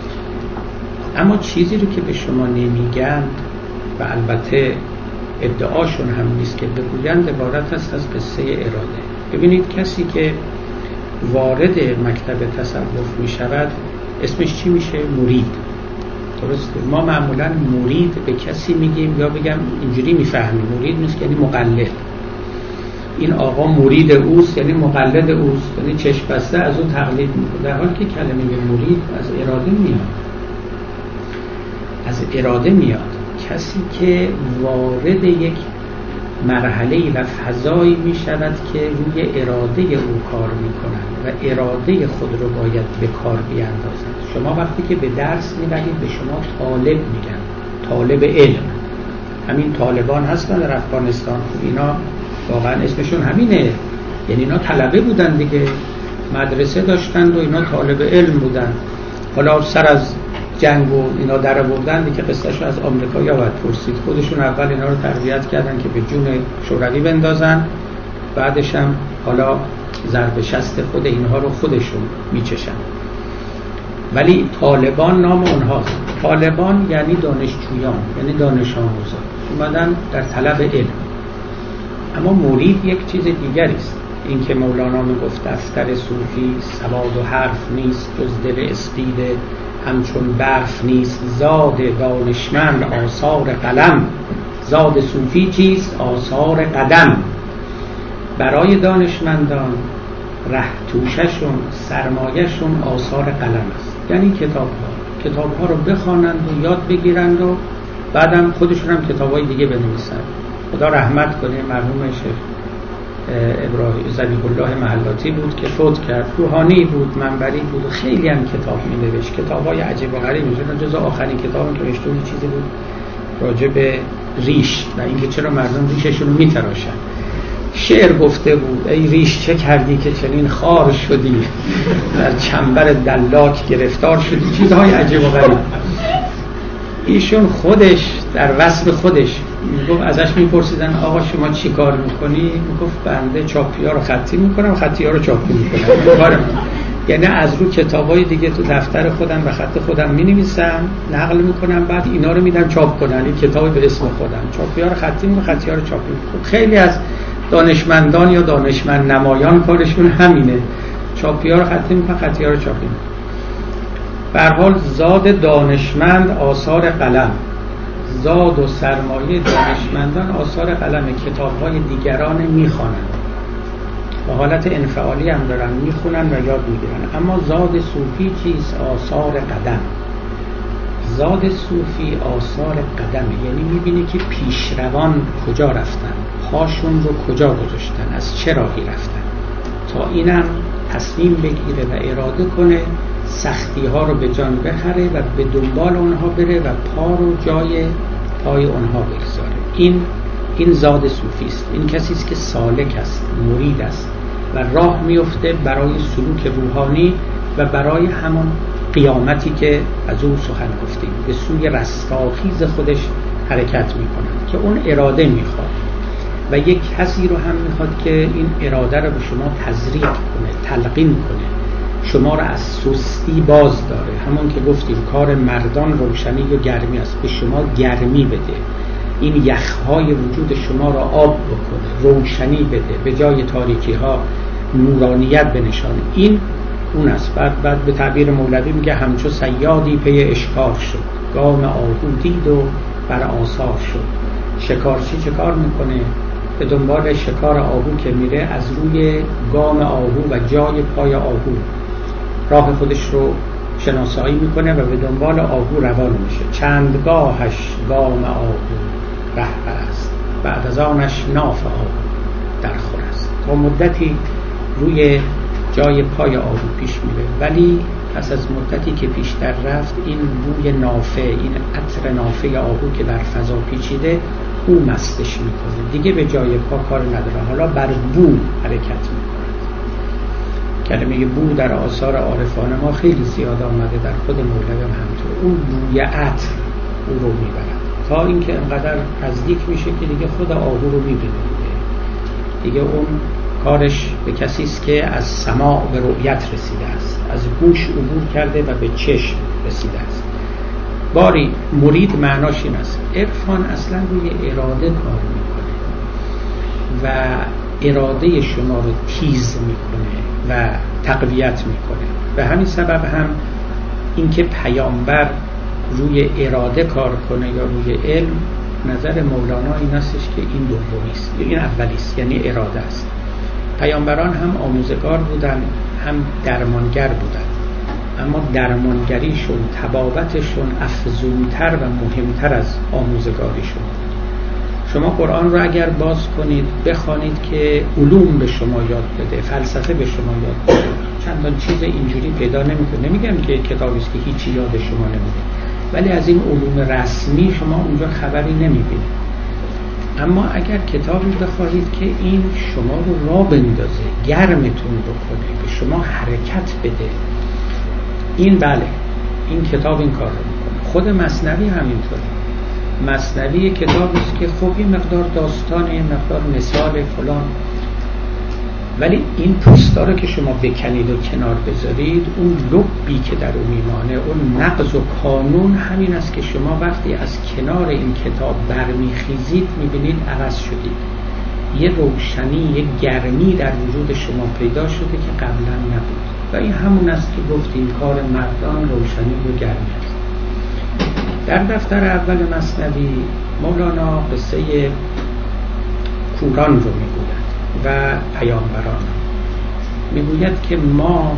اما چیزی رو که به شما نمیگن و البته ادعاشون هم نیست که بگویند، عبارت است از قصه اراده. ببینید کسی که وارد مکتب تصوف می شود اسمش چی میشه؟ مرید. درسته؟ ما معمولا مرید به کسی میگیم، یا بگم اینجوری میفهمیم، مرید نیست یعنی مقلد. این آقا مرید اوست یعنی مقلد اوست، یعنی چشم بسته از اون تقلید میکنه، در حالی که کلمه مرید از اراده میاد. از اراده میاد. کسی که وارد یک مرحله و فضایی می شود که روی اراده او کار می کنند و اراده خود رو باید به کار بیاندازند. شما وقتی که به درس می برید به شما طالب میگن، طالب علم. همین طالبان هستن در افغانستان، اینا واقعا اسمشون همینه، یعنی اینا طلبه بودن دیگه، مدرسه داشتند و اینا طالب علم بودن. حالا سر از جنگ و اینا در آوردن دیگه، قصهشو از آمریکایی‌ها باید پرسید. خودشون اول اینا رو تربیت کردن که به جون شوروی بندازن، بعدش هم حالا ضرب شست خود اینها رو خودشون میچشن. ولی طالبان نام اونهاست. طالبان یعنی دانشجویان، یعنی دانش آموزان اومدن در طلب علم. اما مرید یک چیز دیگری است. این که مولانا میگفت دفتر صوفی سواد و حرف نیست، جز دل اسپیده همچون برف نیست. زاد دانشمند آثار قلم، زاد صوفی چیست؟ آثار قدم. برای دانشمندان ره توششون، سرمایهشون آثار قلم است، یعنی کتاب ها. کتاب ها رو بخوانند و یاد بگیرند و بعدم خودشون هم کتاب های دیگه بنویسند. خدا رحمت کنه مرحوم شیخ ابراهیم ذبیح الله محلاتی بود که فوت کرد، روحانی بود، منبری بود و خیلی هم کتاب می نوشت، کتاب های عجیب و غریب میشه. جز آخرین کتابی که نوشته بود چیزی بود راجع به ریش و اینکه چرا مردم ریششون رو میتراشن. شعر گفته بود ای ریش چه کردی که چنین خار شدی، در چنبر دلاک گرفتار شدی، چیزهای عجیب و غریب. ایشون خودش در وصف خودش میگفت، ازش میپرسیدن آقا شما چی کار میکنی؟ میگفت بنده چاپی‌ها رو خطی میکنم، خطی‌ها رو چاپی میکنم. یعنی از رو کتابای دیگه تو دفتر خودم به خط خودم مینویسم، نقل میکنم، بعد اینا رو میدم چاپ کنن. این کتاب به اسم خودم، چاپی‌ها رو خطی میکنم، خطی‌ها رو چاپی میکنم. خیلی از دانشمندان یا دانشمند نمایان کارشون همینه، چاپی ها رو خطی میکنن، خطی ها رو چاپی میکنن. به هر حال زاد دانشمند آثار قلم، زاد و سرمایه دانشمندان آثار قلم، کتاب های دیگران میخوانند، به حالت انفعالی هم دارن میخونن و یاد میگیرن. اما زاد صوفی چیست؟ آثار قدم. زاد صوفی آثار قدمه، یعنی میبینی که پیشروان کجا رفتن، پاشون رو کجا گذاشتن، از چه راهی رفتن، تا اینم تصمیم بگیره و اراده کنه سختی ها رو به جان بخره و به دنبال اونها بره و پا رو جای پای اونها بگذاره. این این زاد صوفی است. این کسی است که سالک است، مرید است و راه میفته برای سلوک روحانی و برای همان قیامتی که از اون سخن گفتیم، به سوی رستاخیز خودش حرکت میکنه که اون اراده میخواد و یک کسی رو هم میخواد که این اراده رو به شما تزریق کنه، تلقین کنه، شما رو از سستی باز داره. همون که گفتیم کار مردان روشنی و گرمی است، به شما گرمی بده، این یخهای وجود شما را آب بکنه، روشنی بده، به جای تاریکی ها نورانیت بنشانه. این اون است. بعد, بعد به تعبیر مولوی میگه همچو صیادی پی اشکار شد، گام آهو دید و بر آثار شد. شکارچی چه کار میکنه؟ به دنبال شکار آهو که میره، از روی گام آهو و جای پای آهو راه خودش رو شناسایی میکنه و به دنبال آهو روان میشه. چندگاهش گام آهو رهبر است، بعد از آنش ناف آهو در خور است. تا مدتی روی جای پای آهو پیش میره، ولی پس از مدتی که پیشتر رفت، این بوی نافه، این عطر نافه آهو که بر فضا پیچیده، او مستش میکنه، دیگه به جای پا کار نداره، حالا بر بو حرکت میکنه. کلمه بو در آثار عارفان ما خیلی زیاد آمده، در خود مولوی هم همینطور. اون بوی عطر او رو میبرد تا اینکه انقدر نزدیک میشه که دیگه خود آهو رو میبینه. دیگه اون کارش به کسی است که از سماع به رؤیت رسیده است، از گوش عبور کرده و به چشم رسیده است. باری مرید معناش این است. عرفان اصلا روی اراده کار میکنه و اراده شما رو تیز میکنه و تقویت میکنه. به همین سبب هم اینکه پیامبر روی اراده کار کنه یا روی علم، نظر مولانا این استش که این دومی است، این اولی است، یعنی اراده است. پیامبران هم آموزگار بودن، هم درمانگر بودن، اما درمانگریشون، طبابتشون افزونتر و مهمتر از آموزگاریشون. شما قرآن رو اگر باز کنید بخوانید که علوم به شما یاد بده، فلسفه به شما یاد بده، چندان چیز اینجوری پیدا نمیکنه. نمیگم که کتابی است که هیچی یاد شما نمیده، ولی از این علوم رسمی شما اونجا خبری نمیبینید. اما اگر کتابی بخواهید که این شما رو راه بندازه، گرمتون بکنه، به شما حرکت بده، این بله، این کتاب این کار رو میکنه. خود مثنوی همینطوره. مثنوی کتابی است که خب یه مقدار داستانه، یه مقدار مثال فلان، ولی این پوستا رو که شما بکنید و کنار بذارید، اون لبی که در اون میمانه، اون نقض و قانون همین است که شما وقتی از کنار این کتاب برمیخیزید میبینید عوض شدید. یه روشنی، یه گرمی در وجود شما پیدا شده که قبلا نبود و این همون است که گفتیم کار مردان روشنی و گرمی است. در دفتر اول مثنوی مولانا قصه کوران رو میگوید و پیامبران. میگوید که ما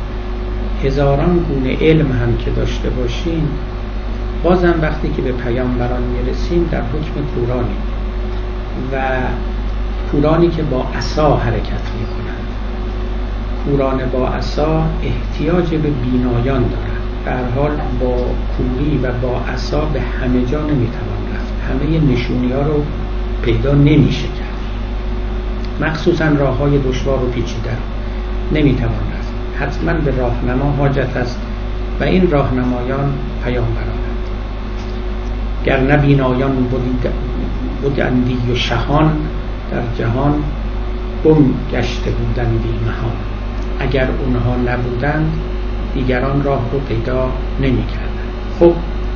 هزاران گونه علم هم که داشته باشیم، بازم وقتی که به پیامبران میرسیم در حکم کورانی و کورانی که با عصا حرکت میکنند. کوران با عصا احتیاج به بینایان دارند. در حال با کوری و با عصا به همه جا نمیتوان رفت، همه نشونی ها رو پیدا نمیشه کرد، مخصوصا راه های دشوار و پیچیده نمیتوان رفت. حتما به راهنما حاجت است و این راهنمایان پیامبرانند. گر نه بینایان بودندی و شهان، در جهان گم گشته بودندی مهان. اگر اونها نبودند دیگران راه رو پیدا نمی کردن. خب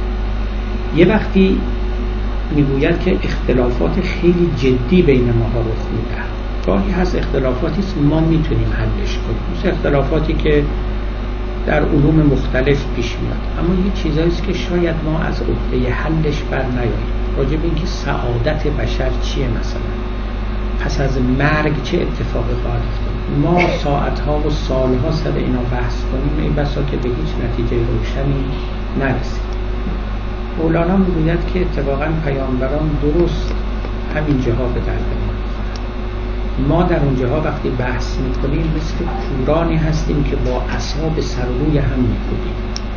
یه وقتی میگوید که اختلافات خیلی جدی بین ماها رخ میدهد. گاهی هست اختلافاتی است ما میتونیم حلش کنیم، مثل اختلافاتی که در علوم مختلف پیش میاد، اما یه چیزایی است که شاید ما از عهده حلش بر نیاییم. راجع به اینکه سعادت بشر چیه، مثلا پس از مرگ چه اتفاقی خواهد افتاد، ما ساعتها و سالها سر اینا بحث کنیم، این بسا که به هیچ نتیجه روشنی نرسیم. مولانا میگوید که اتفاقا پیامبران درست همین جاها به درد ما در اونجاها وقتی بحث میکنیم مثل کورانی هستیم که با عصا به سر روی هم میکوبیم.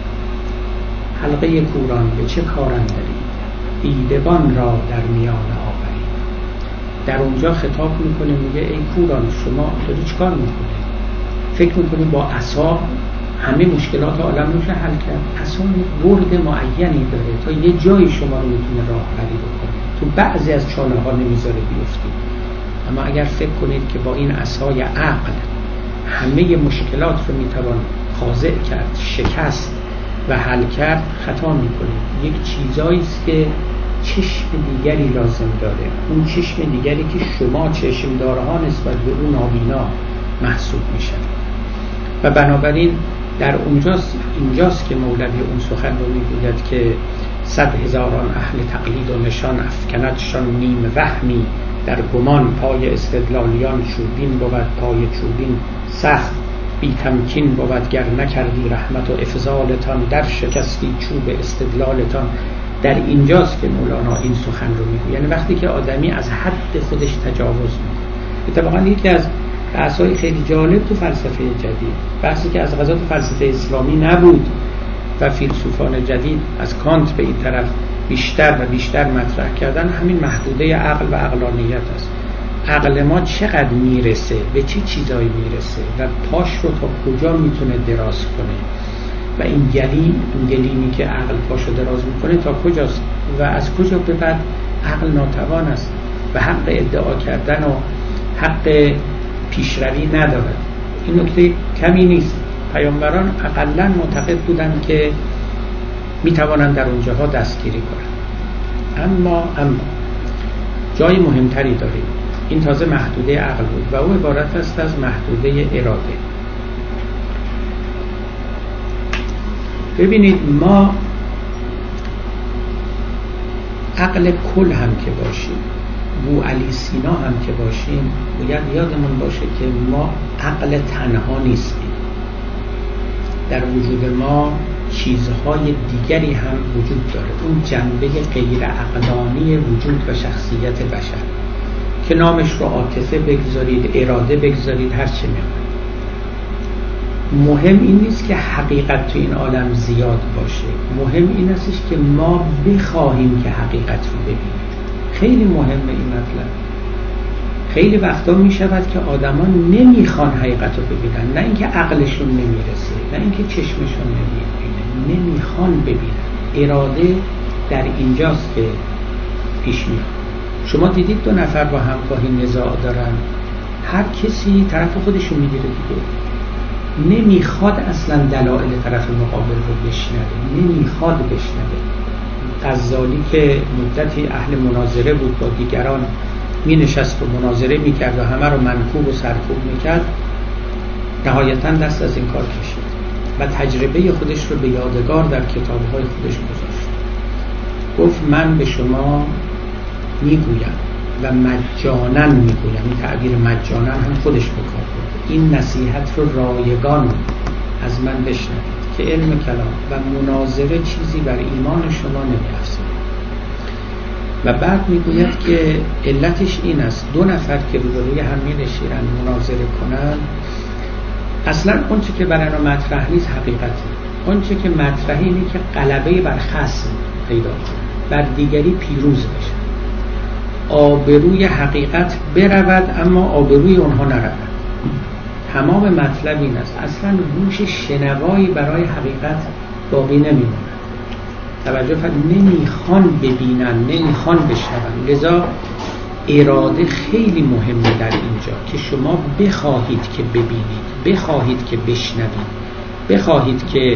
حلقه کوران به چه کارن داریم، دیدگان را در میان آوریم. در اونجا خطاب میکنه، میگه ای کوران شما داری چه کار میکنی؟ فکر میکنی با عصا همه مشکلات عالم میشه حل کرد؟ عصا برد معینی داره تا یه جایی شما رو میتونه راهبری بکنه، تو بعضی از چاله ها نمیذاره بیفتید. اما اگر فکر کنید که با این عصای عقل همه مشکلات رو میتوان خاضع کرد، شکست و حل کرد، خطا میکنید. یک چیزایی است که چشم دیگری لازم داره، اون چشم دیگری که شما چشمدارها نسبت به اون نابینا محسوب میشن. و بنابراین در اونجاست اینجاست که مولوی اون سخن رو میگوید که صد هزاران اهل تقلید و نشان افکندشان نیم وهمی، در گمان پای استدلالیان چوبین بود پای چوبین سخت، بی تمکین بود گر نکردی رحمت و افضالتان، در شکستی چوب استدلالتان. در اینجاست که مولانا این سخن رو میگه، یعنی وقتی که آدمی از حد خودش تجاوز میکنه. اتفاقا یکی از بحث‌های خیلی جالب تو فلسفه جدید، بحثی که از قضا تو فلسفه اسلامی نبود و فیلسوفان جدید از کانت به این طرف بیشتر و بیشتر مطرح کردن، همین محدوده عقل و عقلانیت است. عقل ما چقدر میرسه، به چه چیزایی میرسه و پاش رو تا کجا میتونه دراز کنه، و این گلیم، این گلیمی که عقل پاشو دراز میکنه تا کجاست و از کجا به بعد عقل ناتوان است و حق ادعا کردن و حق پیشروی ندارد. این نکته کمی نیست. پیامبران اقلاً معتقد بودند که میتوانند در اونجاها دستگیری کنند. اما اما جای مهمتری داریم. این تازه محدوده عقل بود و او عبارت است از محدوده اراده. ببینید ما عقل کل هم که باشیم، بو علی سینا هم که باشیم، باید یادمون باشه که ما عقل تنها نیستیم. در وجود ما چیزهای دیگری هم وجود داره، اون جنبه غیر عقلانی وجود و شخصیت بشر که نامش رو عاطفه بگذارید، اراده بگذارید، هر چه میخواید. مهم این نیست که حقیقت تو این عالم زیاد باشه، مهم این استش که ما بخواهیم که حقیقت رو ببینیم. خیلی مهمه این مطلب. خیلی وقتا می شود که آدما نمیخوان حقیقت رو ببینن، نه اینکه عقلشون نمیرسه، نه اینکه چشمشون نمیبینه، نمیخوان ببینن. اراده در اینجاست که پیش میاد. شما دیدید دو نفر با همگاهی نزاع دارن، هر کسی طرف خودشون میگیره دیگه، نمیخواد اصلا دلایل طرف مقابل رو بشنوه، نمیخواد بشنوه. غزالی که مدتی اهل مناظره بود، با دیگران می نشست و مناظره می کرد و همه رو منکوب و سرکوب می کرد، نهایتاً دست از این کار کشید و تجربه خودش رو به یادگار در کتابهای خودش گذاشت. گفت من به شما می گویم و مجاناً می گویم، این تعبیر مجاناً هم خودش بکار برده، این نصیحت رو رایگان از من بشنوید که علم کلام و مناظره چیزی بر ایمان شما نمی افزاید. و بعد میگوید که علتش این است دو نفر که روبروی هم می نشینن مناظره کنن، اصلا اون چه که برای اینا مطرح نیست حقیقته. اون چه که مطرحی اینه که غلبه بر خصم پیدا کنن، بر دیگری پیروز بشن، آبروی حقیقت برود اما آبروی اونها نرود. تمام مطلب این است. اصلا گوش شنوایی برای حقیقت باقی نمیمونه. توجه فرمایید، نمیخوان ببینن، نمیخوان بشنون. لذا اراده خیلی مهمه در اینجا که شما بخواهید که ببینید، بخواهید که بشنوید، بخواهید که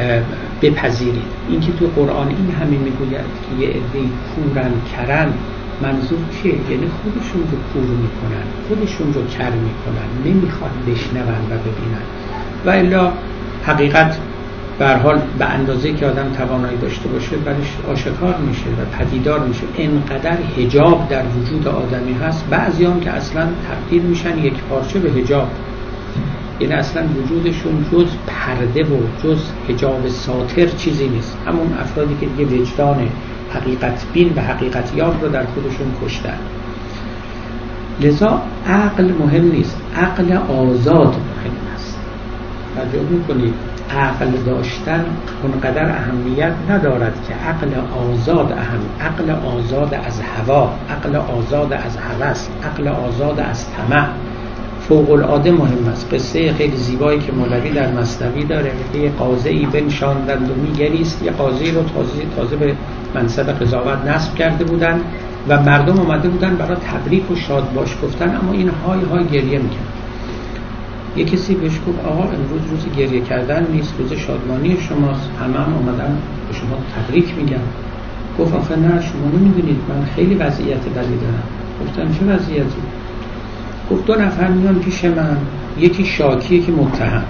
بپذیرید. این که تو قرآن این همه میگوید که یه عده‌ای کورن کرن، منظور چیه؟ یعنی خودشون رو کور میکنن، خودشون رو کر میکنن، نمیخواد بشنون و ببینن. و الا حقیقت به هر حال به اندازه‌ای که آدم توانایی داشته باشه برش آشکار میشه و پدیدار میشه. انقدر حجاب در وجود آدمی هست، بعضی هم که اصلا تبدیل میشن یک پارچه به حجاب، یعنی اصلا وجودشون جز پرده و جز حجاب ساتر چیزی نیست. همون افرادی که دیگه وجدان حقیقت بین و حقیقت یاب رو در خودشون کشتن. لذا عقل مهم نیست، عقل آزاد مهم است. توجه میکنید؟ عقل داشتن اونقدر اهمیت ندارد که عقل آزاد اهم، عقل آزاد از هوا، عقل آزاد از هوس، عقل آزاد از طمع فوق العاده مهم است. قصه خیلی زیبایی که مولوی در مثنوی داره، یه قاضی بنشاندند و میگریست. یه قاضی رو تازه تازه به منصب قضاوت نصب کرده بودن و مردم اومده بودن برای تبریک و شاد باش گفتن، اما این های های گریه میکرد. یه کسی بهش گفت آقا امروز روز گریه کردن نیست، روز شادمانی شماست، همه هم اومدن به شما تبریک میگن. گفت آخه نه، شما نمیدونید من خیلی وضعیت بدی دارم. گفتن چه وضعیتی؟ گفت دو نفر میان پیش من، یکی شاکیه که متهم،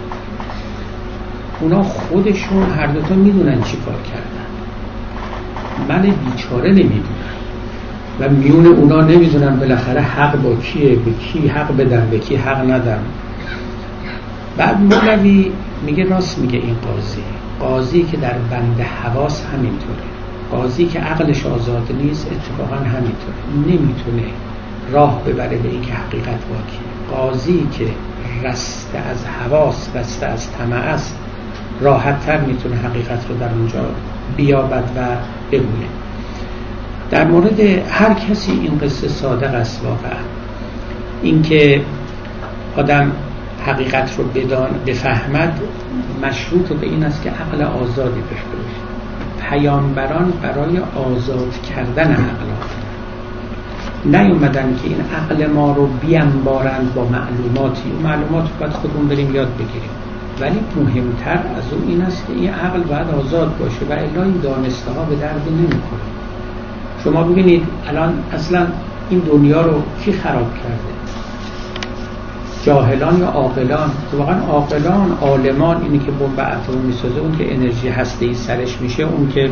اونا خودشون هر دوتا میدونن چی کار کردن، من بیچاره نمیدونم و میون اونا نمیدونم بالاخره حق با کیه، به کی حق بدم به کی حق ندم. بعد مولوی میگه راست میگه این قاضی قاضی که در بند حواس همینطوره، قاضی که عقلش آزاد نیست اتفاقا همینطوره، نمیتونه راه ببره به این که حقیقت واقعیه. قاضی که رسته از حواس، رسته از طمع است، راحت تر میتونه حقیقت رو در اونجا بیابد و بگویه. در مورد هر کسی این قصه صادق است واقعا. اینکه آدم حقیقت رو بدان بفهمد مشروط به این است که عقل آزادی داشته باشه. پیامبران برای آزاد کردن عقل نیومدن که این عقل ما رو بیانبارند با معلوماتی، و معلومات رو باید خودمون بریم یاد بگیریم، ولی مهمتر از اون این است که این عقل باید آزاد باشه و الا این دانسته ها به درد نمیخوره. شما ببینید الان اصلا این دنیا رو کی خراب کرده؟ جاهلان یا عاقلان؟ واقعا عاقلان، عالمان، اینی که بمب اتمی میسازه، اون که انرژی هسته‌ای سرش میشه، اون که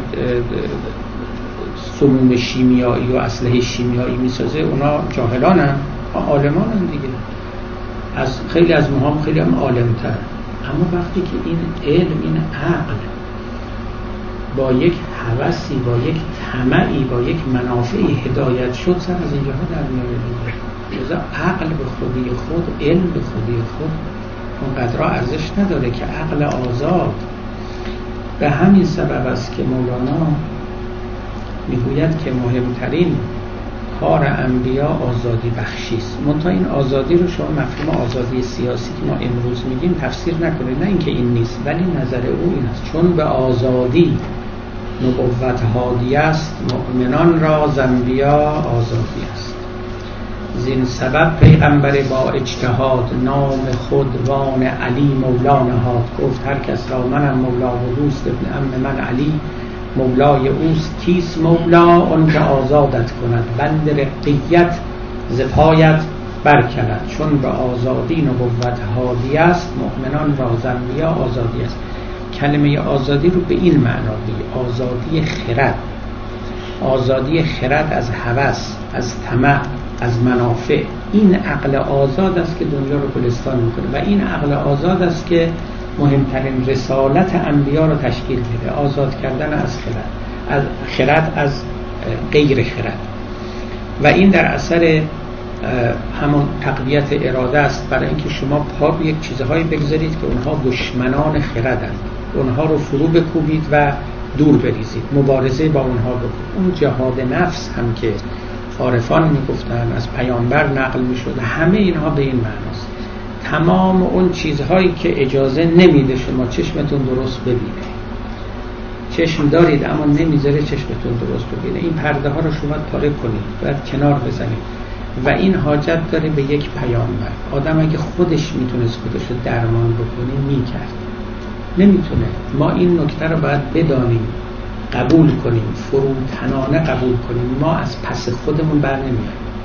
سموم شیمیایی و اسلحه شیمیایی میسازه، اونا جاهلانن؟ عالمانن دیگه. از خیلی از ما هم خیلی هم عالم‌تر. اما وقتی که این علم، این عقل با یک هوسی، با یک طمعی، با یک منافعی هدایت شد، سر از اینجاها در میاره دیگه. لذا عقل به خودی خود، علم به خودی خود اونقدر ارزش نداره که عقل آزاد. به همین سبب است که مولانا میگوید که مهمترین کار انبیا آزادی بخشی است. منتها این آزادی رو شما مفهوم آزادی سیاسی که ما امروز میگیم تفسیر نکنید، نه اینکه این نیست، ولی نظر او این است چون به آزادی نبوت هادی است، مؤمنان را ز انبیا آزادی است. زین سبب پیغمبر با اجتهاد نام خود وان علی مولا نهاد. گفت هر کس را منم مولا و دوست ابن عم من علی مولای اوست. کیست مولا؟ اون که آزادت کند، بند رقیت ز پایت برکند. چون به آزادی نبوت هادی است، مؤمنان را ز انبیا آزادی است. کلمه آزادی رو به این معنا بگی، آزادی خرد، آزادی خرد از هوس، از طمع، از منافع. این عقل آزاد است که دنیا رو گلستان میکنه و این عقل آزاد است که مهمترین رسالت انبیا رو تشکیل میده، آزاد کردن از خرد، از خرد از غیر خرد. و این در اثر همون تقویت اراده است، برای اینکه شما پا به یک چیزهایی بگذارید که اونها دشمنان خردند، اونها رو فرو بکوبید و دور بریزید، مبارزه با اونها بکنید. اون جهاد نفس هم که عارفان میگفتن، از پیامبر نقل میشد، همه اینها به این معناست. تمام اون چیزهایی که اجازه نمیده شما چشمتون درست ببینه، چشم دارید اما نمیذاره چشمتون درست ببینه، این پرده ها رو شما پاره کنید، باید کنار بزنید. و این حاجت داره به یک پیامبر. آدم اگه خودش میتونست خودش رو درمان بکنه میکرد، نمیتونه. ما این نکته رو باید بدانیم قبول کنیم، فروتنانه قبول کنیم. ما از پس خودمون بر نمیاییم.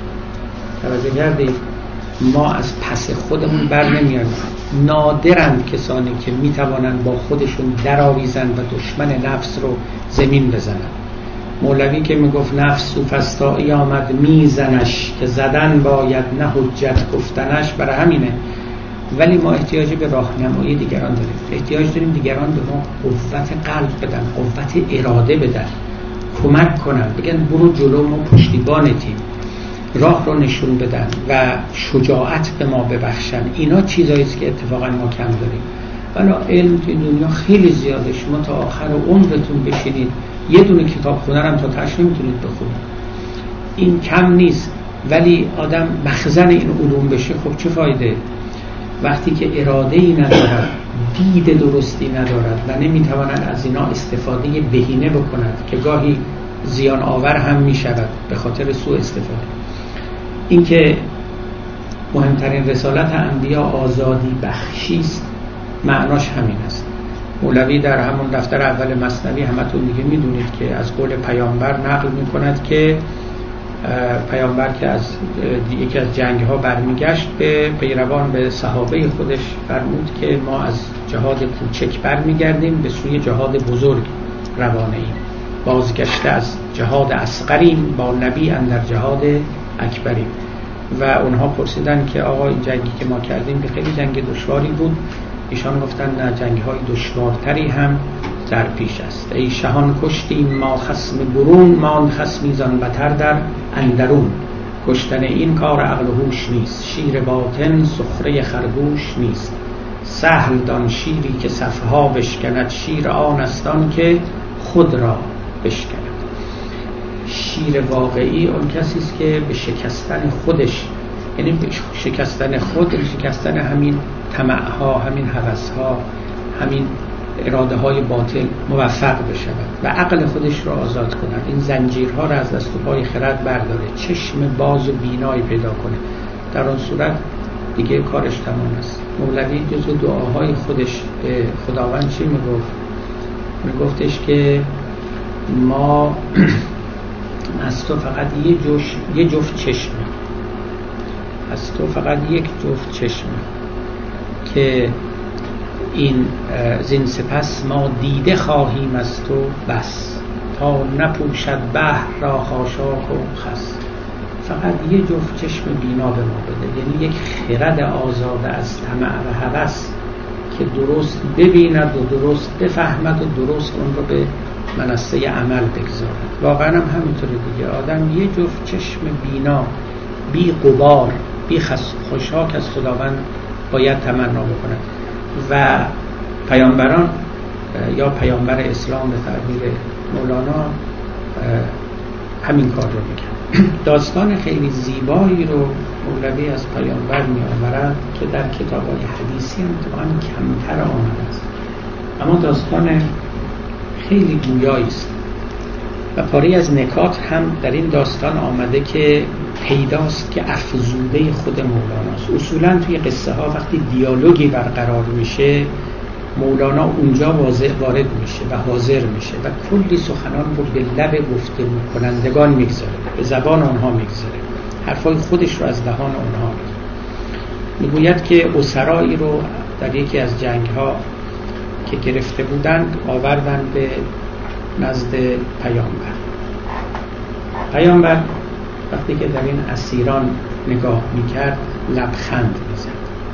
توجه کردید؟ ما از پس خودمون بر نمیاییم. نادرند کسانی که میتوانند با خودشون درآویزند و دشمن نفس رو زمین بزنند. مولوی که میگفت نفس سوفسطائی آمد میزنش، که زدن باید نه حجت گفتنش، برای همینه. ولی ما احتیاج به راهنمایی دیگران داریم. احتیاج داریم دیگران به ما قوت قلب بدن، قوت اراده بدن، کمک کنن، بگن برو جلو، ما پشتیبانتیم، راه رو نشون بدن و شجاعت به ما ببخشن. اینا چیزایی است که اتفاقا ما کم داریم. ولی علم توی دنیا خیلی زیاده. شما تا آخر عمرتون بشینید یه دونه کتاب خوندن تا تاش نمیتونید بخونید. این کم نیست. ولی آدم مخزن این علوم بشه، خب چه فایده؟ وقتی که اراده‌ای ندارد، دید درستی ندارد و نمیتواند از اینا استفاده بهینه بکند که گاهی زیان آور هم میشود به خاطر سوء استفاده. این که مهمترین رسالت انبیا آزادی بخشی است، معناش همین است. مولوی در همون دفتر اول مثنوی همتون دیگه میدونید که از قول پیامبر نقل میکند که پیامبر که از یکی از جنگ ها برمیگشت به پیروان، به صحابه خودش فرمود که ما از جهاد کوچک برمیگردیم به سوی جهاد بزرگ روانه ایم، بازگشته از جهاد اصغریم با نبی اندر جهاد اکبریم. و اونها پرسیدن که آقا این جنگی که ما کردیم که خیلی جنگ دشواری بود، ایشان گفتن نه، جنگ های دشوارتری هم در پیش است. ای شهان کشتیم ما خصم برون، ما خصمی زان بتر در اندرون. کشتن این کار عقل و هوش نیست، شیر باطن سخره خرگوش نیست. سهل دان شیری که صفها بشکند، شیر آن است آن که خود را بشکند. شیر واقعی اون کسی است که به شکستن خودش، یعنی به شکستن خود، شکستن همین طمع‌ها، همین هوس‌ها، همین اراده های باطل موفق بشود و عقل خودش را آزاد کند. این زنجیرها را از دست و پای خرد برداره، چشم باز و بینایی پیدا کنه. در آن صورت دیگه کارش تمام است. مولوی جزو دعاهای خودش به خداوند چی میگفت؟ میگفتش که ما از تو فقط یه جوش یه جفت چشم، از تو فقط یک جفت چشم که این زین سپس ما دیده خواهیم از تو بس، تا نپوشد بحر را خاشاک و خس. فقط یه جفت چشم بینا به ما بده، یعنی یک خرد آزاده از طمع و هوس که درست ببیند و درست بفهمد و درست اون رو به منصه عمل بگذارد. واقعا هم همینطوره دیگه. آدم یه جفت چشم بینا، بی غبار، بی خاشاک از خداوند باید تمنا بکنه. و پیامبران یا پیامبر اسلام به تعبیر مولانا همین کار رو میکنه. داستان خیلی زیبایی رو مولوی از پیامبر می آورد که در کتاب‌های حدیثی هم اتفاقاً کمتر آمده است، اما داستان خیلی گویایی است و پاری از نکات هم در این داستان آمده که پیداست که افزوده خود مولاناست. اصولاً توی قصه ها وقتی دیالوگی برقرار میشه، مولانا اونجا واضح وارد میشه و حاضر میشه و کلی سخنان رو به لب گفتگو کنندگان میگذاره، به زبان اونها میگذاره، حرفای خودش رو از دهان اونها میگه. میگوید که اسرایی رو در یکی از جنگ ها که گرفته بودند آوردن به نزد پیامبر. پیامبر وقتی که در این اسیران نگاه میکرد لبخند میزد.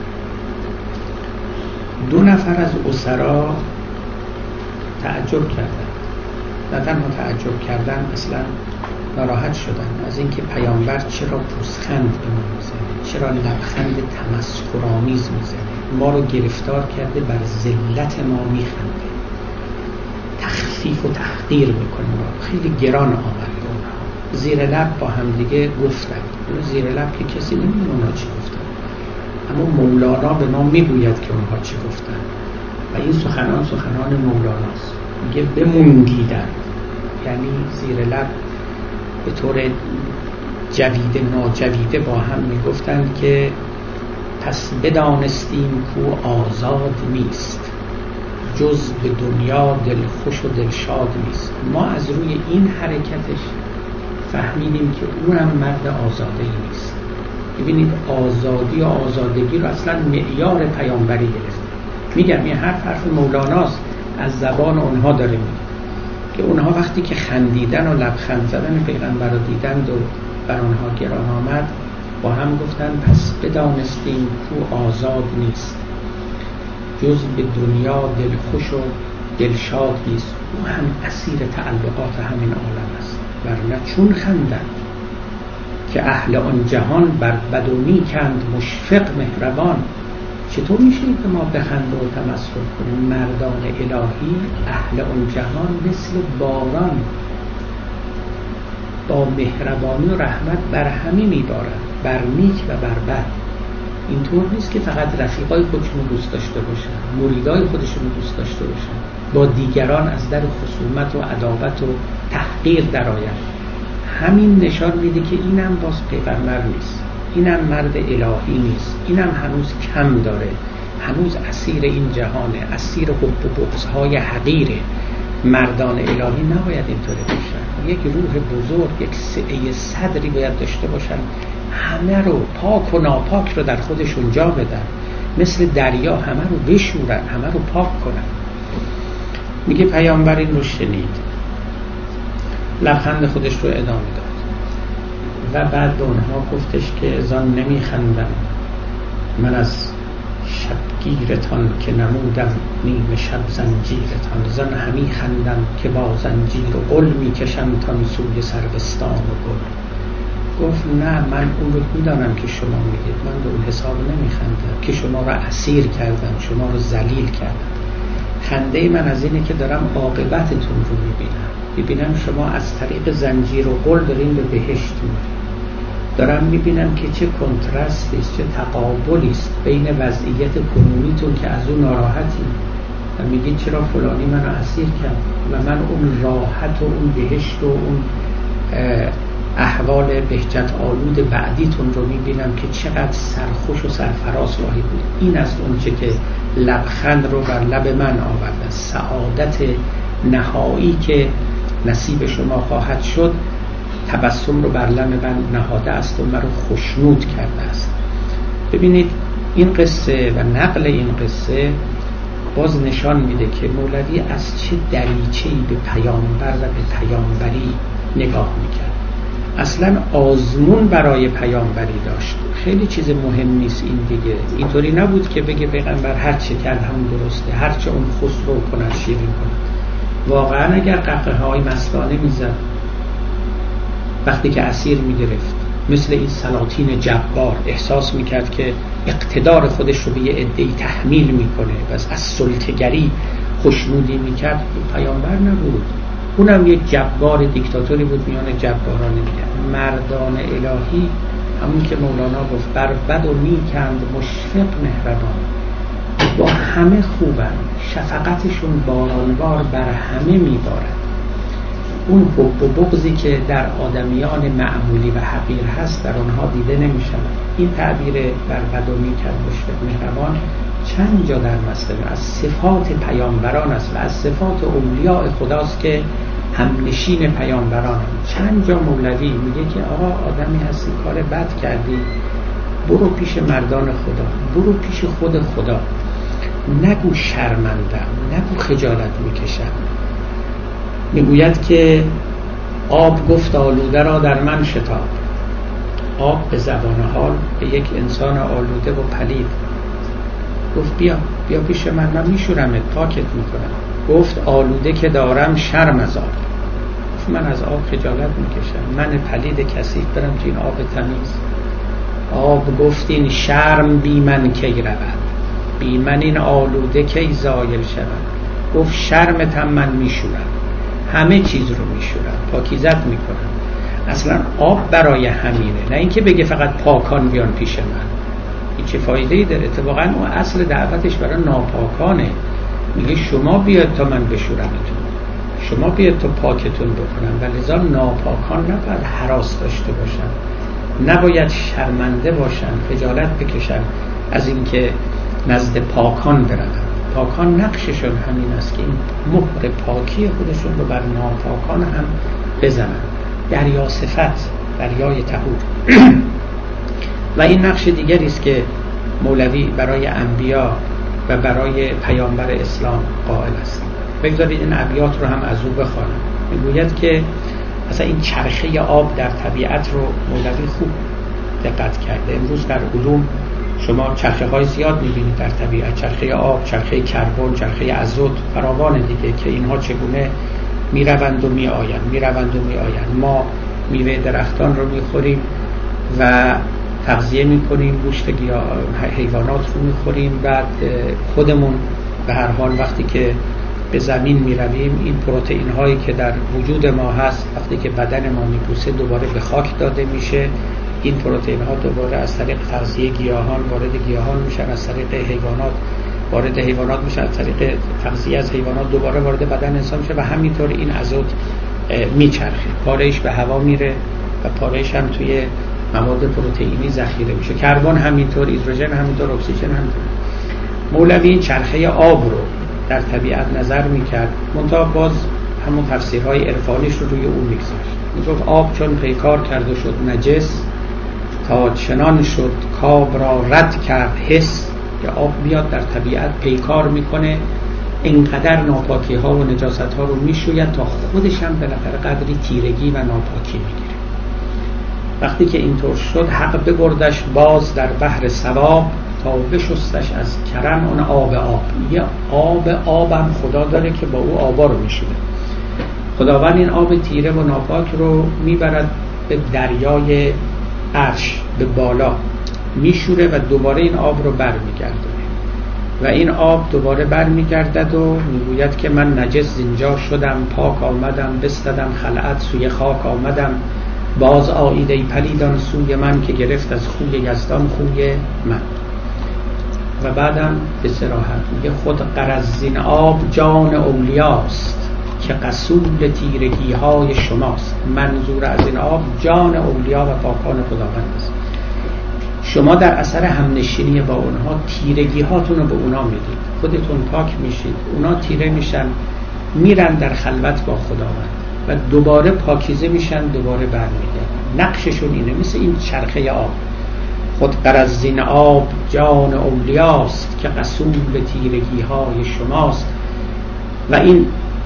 دو نفر از اسرا تعجب کردند. نه تنها تعجب کردن، اصلا ناراحت شدن از اینکه پیامبر چرا پوزخند به ما میزنه، چرا لبخند تمسخرآمیز میزنه، ما رو گرفتار کرده، بر ذلت ما میخنده، تخفیف و تحقیر میکنه. خیلی گران آمد به اونها. زیر لب با هم دیگه گفتن، زیر لب که کسی نمیدونه اونها چی گفتن، اما مولانا به ما میگوید که اونها چی گفتن و این سخنان سخنان مولاناست. میگه بموندیدن، یعنی زیر لب به طور جویده ناجویده با هم میگفتند که پس بدانستیم کو آزاد نیست، جز به دنیا دلخوش و دلشاد نیست. ما از روی این حرکتش فهمیدیم که اونم مرد آزاده ای نیست. ببینید آزادی و آزادگی رو اصلا معیار پیامبری گرفت. میگم این حرف حرف مولاناست، از زبان اونها داره میگه که اونها وقتی که خندیدن و لبخند زدن پیغمبر رو دیدند و بر آنها گران آمد، با هم گفتن پس بدانستیم کو آزاد نیست، جز به دنیا دلخوش و دلشاد نیست. او هم اسیر تعلقات همین عالم است. ورنه چون خندند که اهل آن جهان بر بد و نیکند مشفق مهربان. چطور میشه که ما بخند و تمسخر کنیم؟ مردان الهی اهل آن جهان مثل باران با مهربانی و رحمت بر همه میبارند، بر نیک و بر بد. اینطور نیست که فقط رفیقای خودشون رو دوست داشته باشن، مریدای خودشون رو دوست داشته باشن، با دیگران از در خصومت و عداوت و تحقیر درآیند. همین نشان میده که اینم باز پیغمبر نیست، اینم مرد الهی نیست، اینم هنوز کم داره، هنوز اسیر این جهانه، اسیر حب و بغض‌های حقیره. مردان الهی نباید اینطوری باشن. یک روح بزرگ، یک سعه صدری باید داشته باشن، همه رو پاک و ناپاک رو در خودشون جا بدن، مثل دریا همه رو بشورن، همه رو پاک کنن. میگه پیامبر این رو شنید، لبخند خودش رو ادامه داد و بعد به اونها گفتش که زان نمیخندم من از شبگیرتان که نمودم نیم شب زنجیرتان، زن همی خندم که با زنجیر و قل میکشم تان سوی سروستان و گل. گفت نه، من اون رو میدانم که شما میگید، من به اون حساب نمیخندم که شما را اسیر کردم، شما را ذلیل کردم. خنده من از اینه که دارم عاقبتتون رو میبینم، ببینم شما از طریق زنجیر و قل دارین به بهشت میرین. دارم میبینم که چه کنتراستی است، چه تقابلی است بین وضعیت کنونیتون که از اون ناراحتی و میگید چرا فلانی منو اسیر کرد و من اون راحت و اون بهشت و اون احوال بهجت آلود بعدیتون رو میبینم که چقدر سرخوش و سرفراز خواهید بود. این است اون چه که لبخند رو بر لب من آورده، سعادت نهایی که نصیب شما خواهد شد تبسم رو بر لب من نهاده است و مرا خوشنود کرده است. ببینید این قصه و نقل این قصه باز نشان میده که مولوی از چه دریچه‌ای به پیامبر و به پیامبری نگاه میکرد. اصلا آزمون برای پیامبری داشت. خیلی چیز مهم نیست این دیگه. اینطوری نبود که بگه پیغمبر هر چه کرد هم درسته، هر چه اون خسرو کنه شیرین کنه. واقعا اگر قهقه های مستانه میزد وقتی که اسیر میگرفت، مثل این سلاطین جبار احساس میکرد که اقتدار خودش رو به یه عده‌ای تحمیل میکنه، بس از سلطه‌گری خوشنودی میکرد، پیامبر نبود. اونم یک جبار دیکتاتوری بود میان جباران دیگر. مردان الهی همون که مولانا گفت بر بد و نیکند مشفق مهربان، با همه خوبن، شفقتشون بارانوار بر همه میبارد. اون حب و بغضی که در آدمیان معمولی و حقیر هست در آنها دیده نمی شود. این تعبیر بر بد و نیکند مشفق مهربان چند جا در مثل از صفات پیامبران است و از صفات اولیاء خداست که همنشین پیامبران هم. چند جا مولوی میگه که آقا آدمی هستی کار بد کردی، برو پیش مردان خدا، برو پیش خود خدا، نگو شرمندم، نگو خجالت میکشم. میگوید که آب گفت آلوده را در من شتاب. آب به زبان حال به یک انسان آلوده و پلید گفت بیا بیا پیش من، من میشورمت، پاکت میکنم. گفت آلوده که دارم شرم از آب، من از آب خجالت میکشم، من پلید کثیف برم تو این آب تمیز. آب گفت این شرم بی من کی رود، بی من این آلوده کی زایل شود. گفت شرمتم من میشورم، همه چیز رو میشورم، پاکیزت میکنم. اصلا آب برای همینه، نه اینکه بگه فقط پاکان بیان پیش من. این چه فایده‌ای داره؟ اتفاقا اون اصل دعوتش برای ناپاکانه. میگه شما بیاد تا من بشورمتون، شما بیاد تا پاکتون بکنم. و لذا ناپاکان نباید هراس داشته باشن، نباید شرمنده باشن، خجالت بکشن از اینکه نزد پاکان برن. پاکان نقششون همین است که این مهر پاکی خودشون رو بر ناپاکان هم بزنن. دریا صفت، دریای طهور. و این نقش دیگری است که مولوی برای انبیا و برای پیامبر اسلام قائل است. بگذارید این ابیات رو هم از او بخوانم. میگوید که مثلا این چرخه آب در طبیعت رو مولوی خوب دقت کرده. امروز در علوم شما چرخه های زیاد میبینید در طبیعت، چرخه آب، چرخه کربن، چرخه ازوت، فراوان دیگه که اینها چگونه میروند و میآیند میروند و میآیند. ما میوه درختان رو میخوریم و تغذیه میکنیم، گوشت حیوانات رو میخوریم، بعد خودمون به هر حال وقتی که به زمین میرویم این پروتئین هایی که در وجود ما هست وقتی که بدن ما میپوسه دوباره به خاک داده میشه. این پروتئین ها دوباره از طریق تغذیه گیاهان وارد گیاهان میشن، از طریق حیوانات وارد حیوانات میشن، از طریق تغذیه از حیوانات دوباره وارد بدن انسان میشه و همینطور این ازوت میچرخه. پارهش به هوا میره و پارهش هم توی مواد پروتئینی ذخیره میشه. کربن همینطور، هیدروژن همینطور، اکسیژن همینطور. مولوی این چرخه آب رو در طبیعت نظر میکرد، منتها باز همون تفسیرهای عرفانیش رو روی اون میگذاشت. میگفت آب چون پیکار کرده شد نجس، تا چنان شد کاب را رد کرد حس. که آب میاد در طبیعت پیکار میکنه، اینقدر ناپاکی ها و نجاست ها رو میشوید تا خودش هم بالاخره قدری تیرگی و ناپاکی میگیره. وقتی که اینطور شد حق ببردش باز در بحر ثواب، تا بشستش از کرم اون آب آب. یه آب آبم خدا داره که با او آبا رو میشوره. خداوند این آب تیره و ناپاک رو میبرد به دریای عرش به بالا میشوره و دوباره این آب رو بر میگردونه و این آب دوباره بر میگردد و میگوید که من نجس زینجا شدم، پاک آمدم بستدم خلعت سوی خاک آمدم، باز آیده پلیدان سوی من که گرفت از خوی یزدان خوی من. و بعدم به صراحت میگه خود غرض زین آب جان اولیاست، که قصول تیرگی های شماست. منظور از این آب جان اولیا و پاکان خداوند است. شما در اثر همنشینی با اونها تیرگی هاتون رو به اونا میدید، خودتون پاک میشید، اونا تیره میشن، میرن در خلوت با خداوند و دوباره پاکیزه میشن، دوباره برمیگردن. نقششون اینه، مثل این چرخه آب. خود غرض زین آب جان اولیاست، که قصول تیرگی های شماست. و این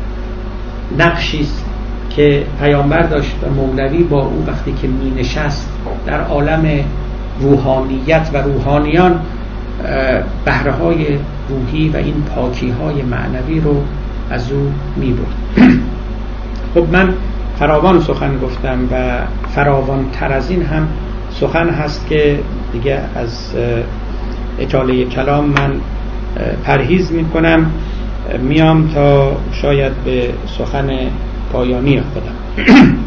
نقشیست که پیامبر داشت و مولوی با او وقتی که می نشست در عالم روحانیت و روحانیان بهره های روحی و این پاکی های معنوی رو از او می برد. خب من فراوان سخن گفتم و فراوان تر از این هم سخن هست که دیگه از اطاله کلام من پرهیز می کنم. میام تا شاید به سخن پایانی خودم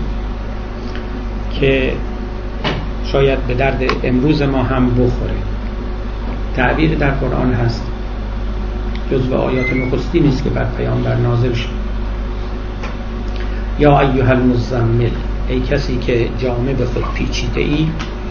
که شاید به درد امروز ما هم بخوره. تعبیر در قرآن هست، جزو آیات نخستی نیست که بر پیامبر نازل شد. یا ایها المزمل، ای کسی که جامه به خود پیچیده ای،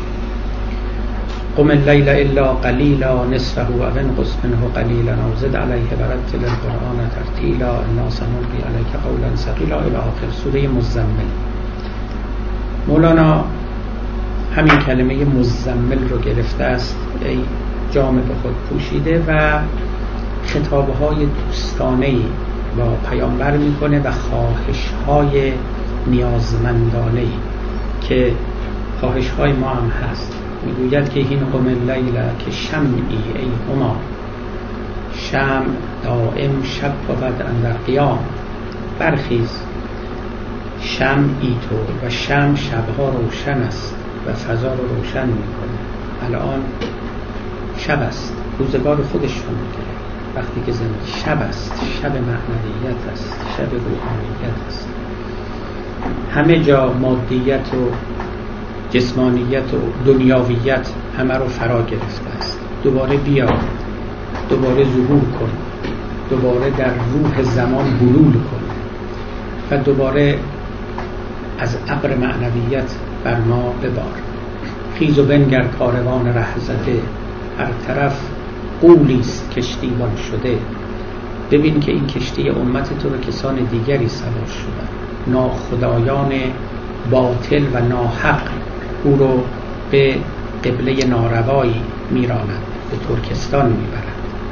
قم اللیل الا قلیلا نصفه او انقص منه قلیلا او زد علیه ورتل القرآن ترتیلا انا سنلقی علیک قولا ثقیلا الی آخر سوره مزمل. مولانا همین کلمه مزمل رو گرفته است، ای جامه به خود پوشیده، و خطابهای دوستانه‌ای با پیامبر میکنه و خواهش‌های نیازمندانه‌ای که خواهش‌های ما هم هست. میگوید که این قم اللیل که شمعی ای هما، شمع دائم شب بود اندر قیام. برخیز شمعی تو، و شمع شبها روشن است و فضا رو روشن میکنه. الان شب است، روزگار خودش رو میگه وقتی که زندگی شب است، شب معنویت است، شب روحانیت است. همه جا مادیت و جسمانیت و دنیاویت همه رو فرا گرفته است. دوباره بیا، دوباره ظهور کن، دوباره در روح زمان حلول کن و دوباره از ابر معنویت بر ما ببار. خیز و بنگر کاروان ره زده، هر طرف قولیست کشتیبان شده. ببین که این کشتی امت تو رو کسان دیگری سوار شدن، ناخدایان باطل و ناحق او رو به قبله ناروایی میرانند، به ترکستان میبرند.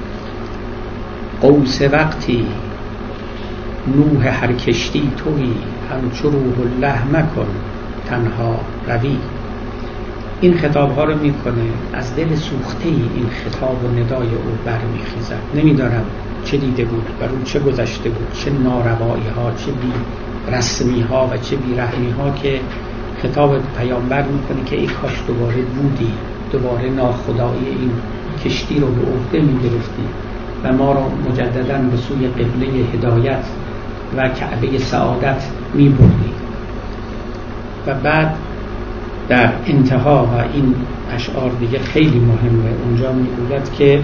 قوس وقتی نوح هر کشتی تویی، همچو روح الله مکن تنها روی. این خطاب ها رو میکنه، از دل سوخته ای این خطاب و ندای او برمیخیزد. نمیدارم چه دیده بود، بر او چه گذشته بود، چه ناروایی ها، چه بی رسمی ها و چه بی رحمی ها که خطاب پیامبر میکنه که ای کاش دوباره بودی، دوباره ناخدایی این کشتی رو به عهده میگرفتی و ما رو مجددا به سوی قبله هدایت و کعبه سعادت میبردی. و بعد در انتها و این اشعار دیگه خیلی مهمه، اونجا میگوید که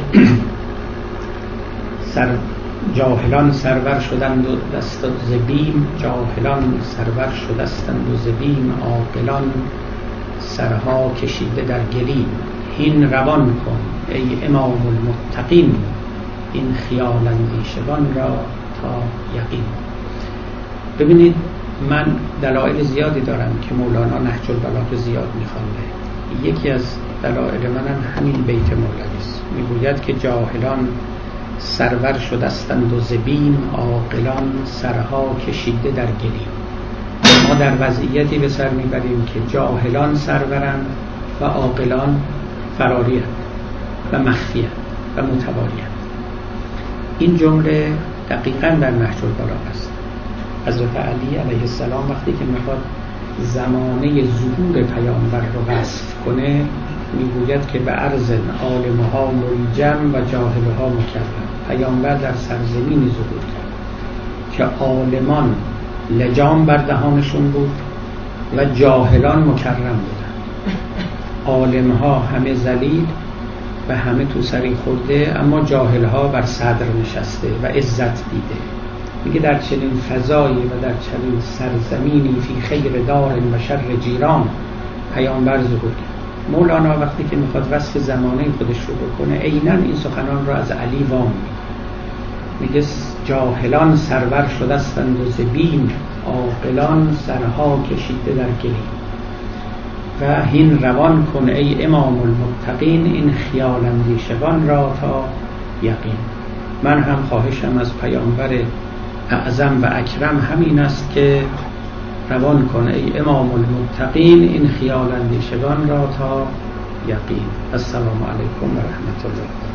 سر جاهلان سرور شدند و دست ز بیم، جاهلان سرور شدستند و ز بیم، عاقلان سرها کشیده در گلیم. هین روان کن ای امام المتقین، این خیال اندیشگان را تا یقین. ببینید من دلایل زیادی دارم که مولانا نهج البلاغه زیاد میخوانده. یکی از دلایل منم همین بیت مولوی است، میگوید که جاهلان سرور شدستند و ز بیم، عاقلان سرها کشیده در گلیم. ما در وضعیتی به سر میبریم که جاهلان سرورند و عاقلان فراری‌اند و مخفی‌اند و متوالی‌اند. این جمله دقیقاً در نهج البلاغه است. حضرت علی علیه السلام وقتی که میخواد زمانه ظهور پیامبر رو وصف کنه میگوید که به عرض عالمها ملجم و جاهلها مکرم. پیامبر در سرزمینی ظهور کرد که عالمان لجام بر دهانشون بود و جاهلان مکرم بودن. عالمها همه ذلیل و همه تو سری خورده، اما جاهلها بر صدر نشسته و عزت دیده. میگه در چنین فضایی و در چنین سرزمینی فی خیر دار و شر جیران پیامبر ظهور کرد. مولانا وقتی که میخواد وصف زمانه خودش رو بکنه عیناً این سخنان رو از علی وام میگه. میگه جاهلان سرور شدستند و ز بیم، عاقلان سرها کشیده در گلیم. و هین روان کن ای امام المتقین، این خیال اندیشگان را تا یقین. من هم خواهشم از پیامبر اعظم و اکرم همین است که روان کن ای امام المتقین، این خیال اندیشگان را تا یقین. السلام علیکم و رحمت الله.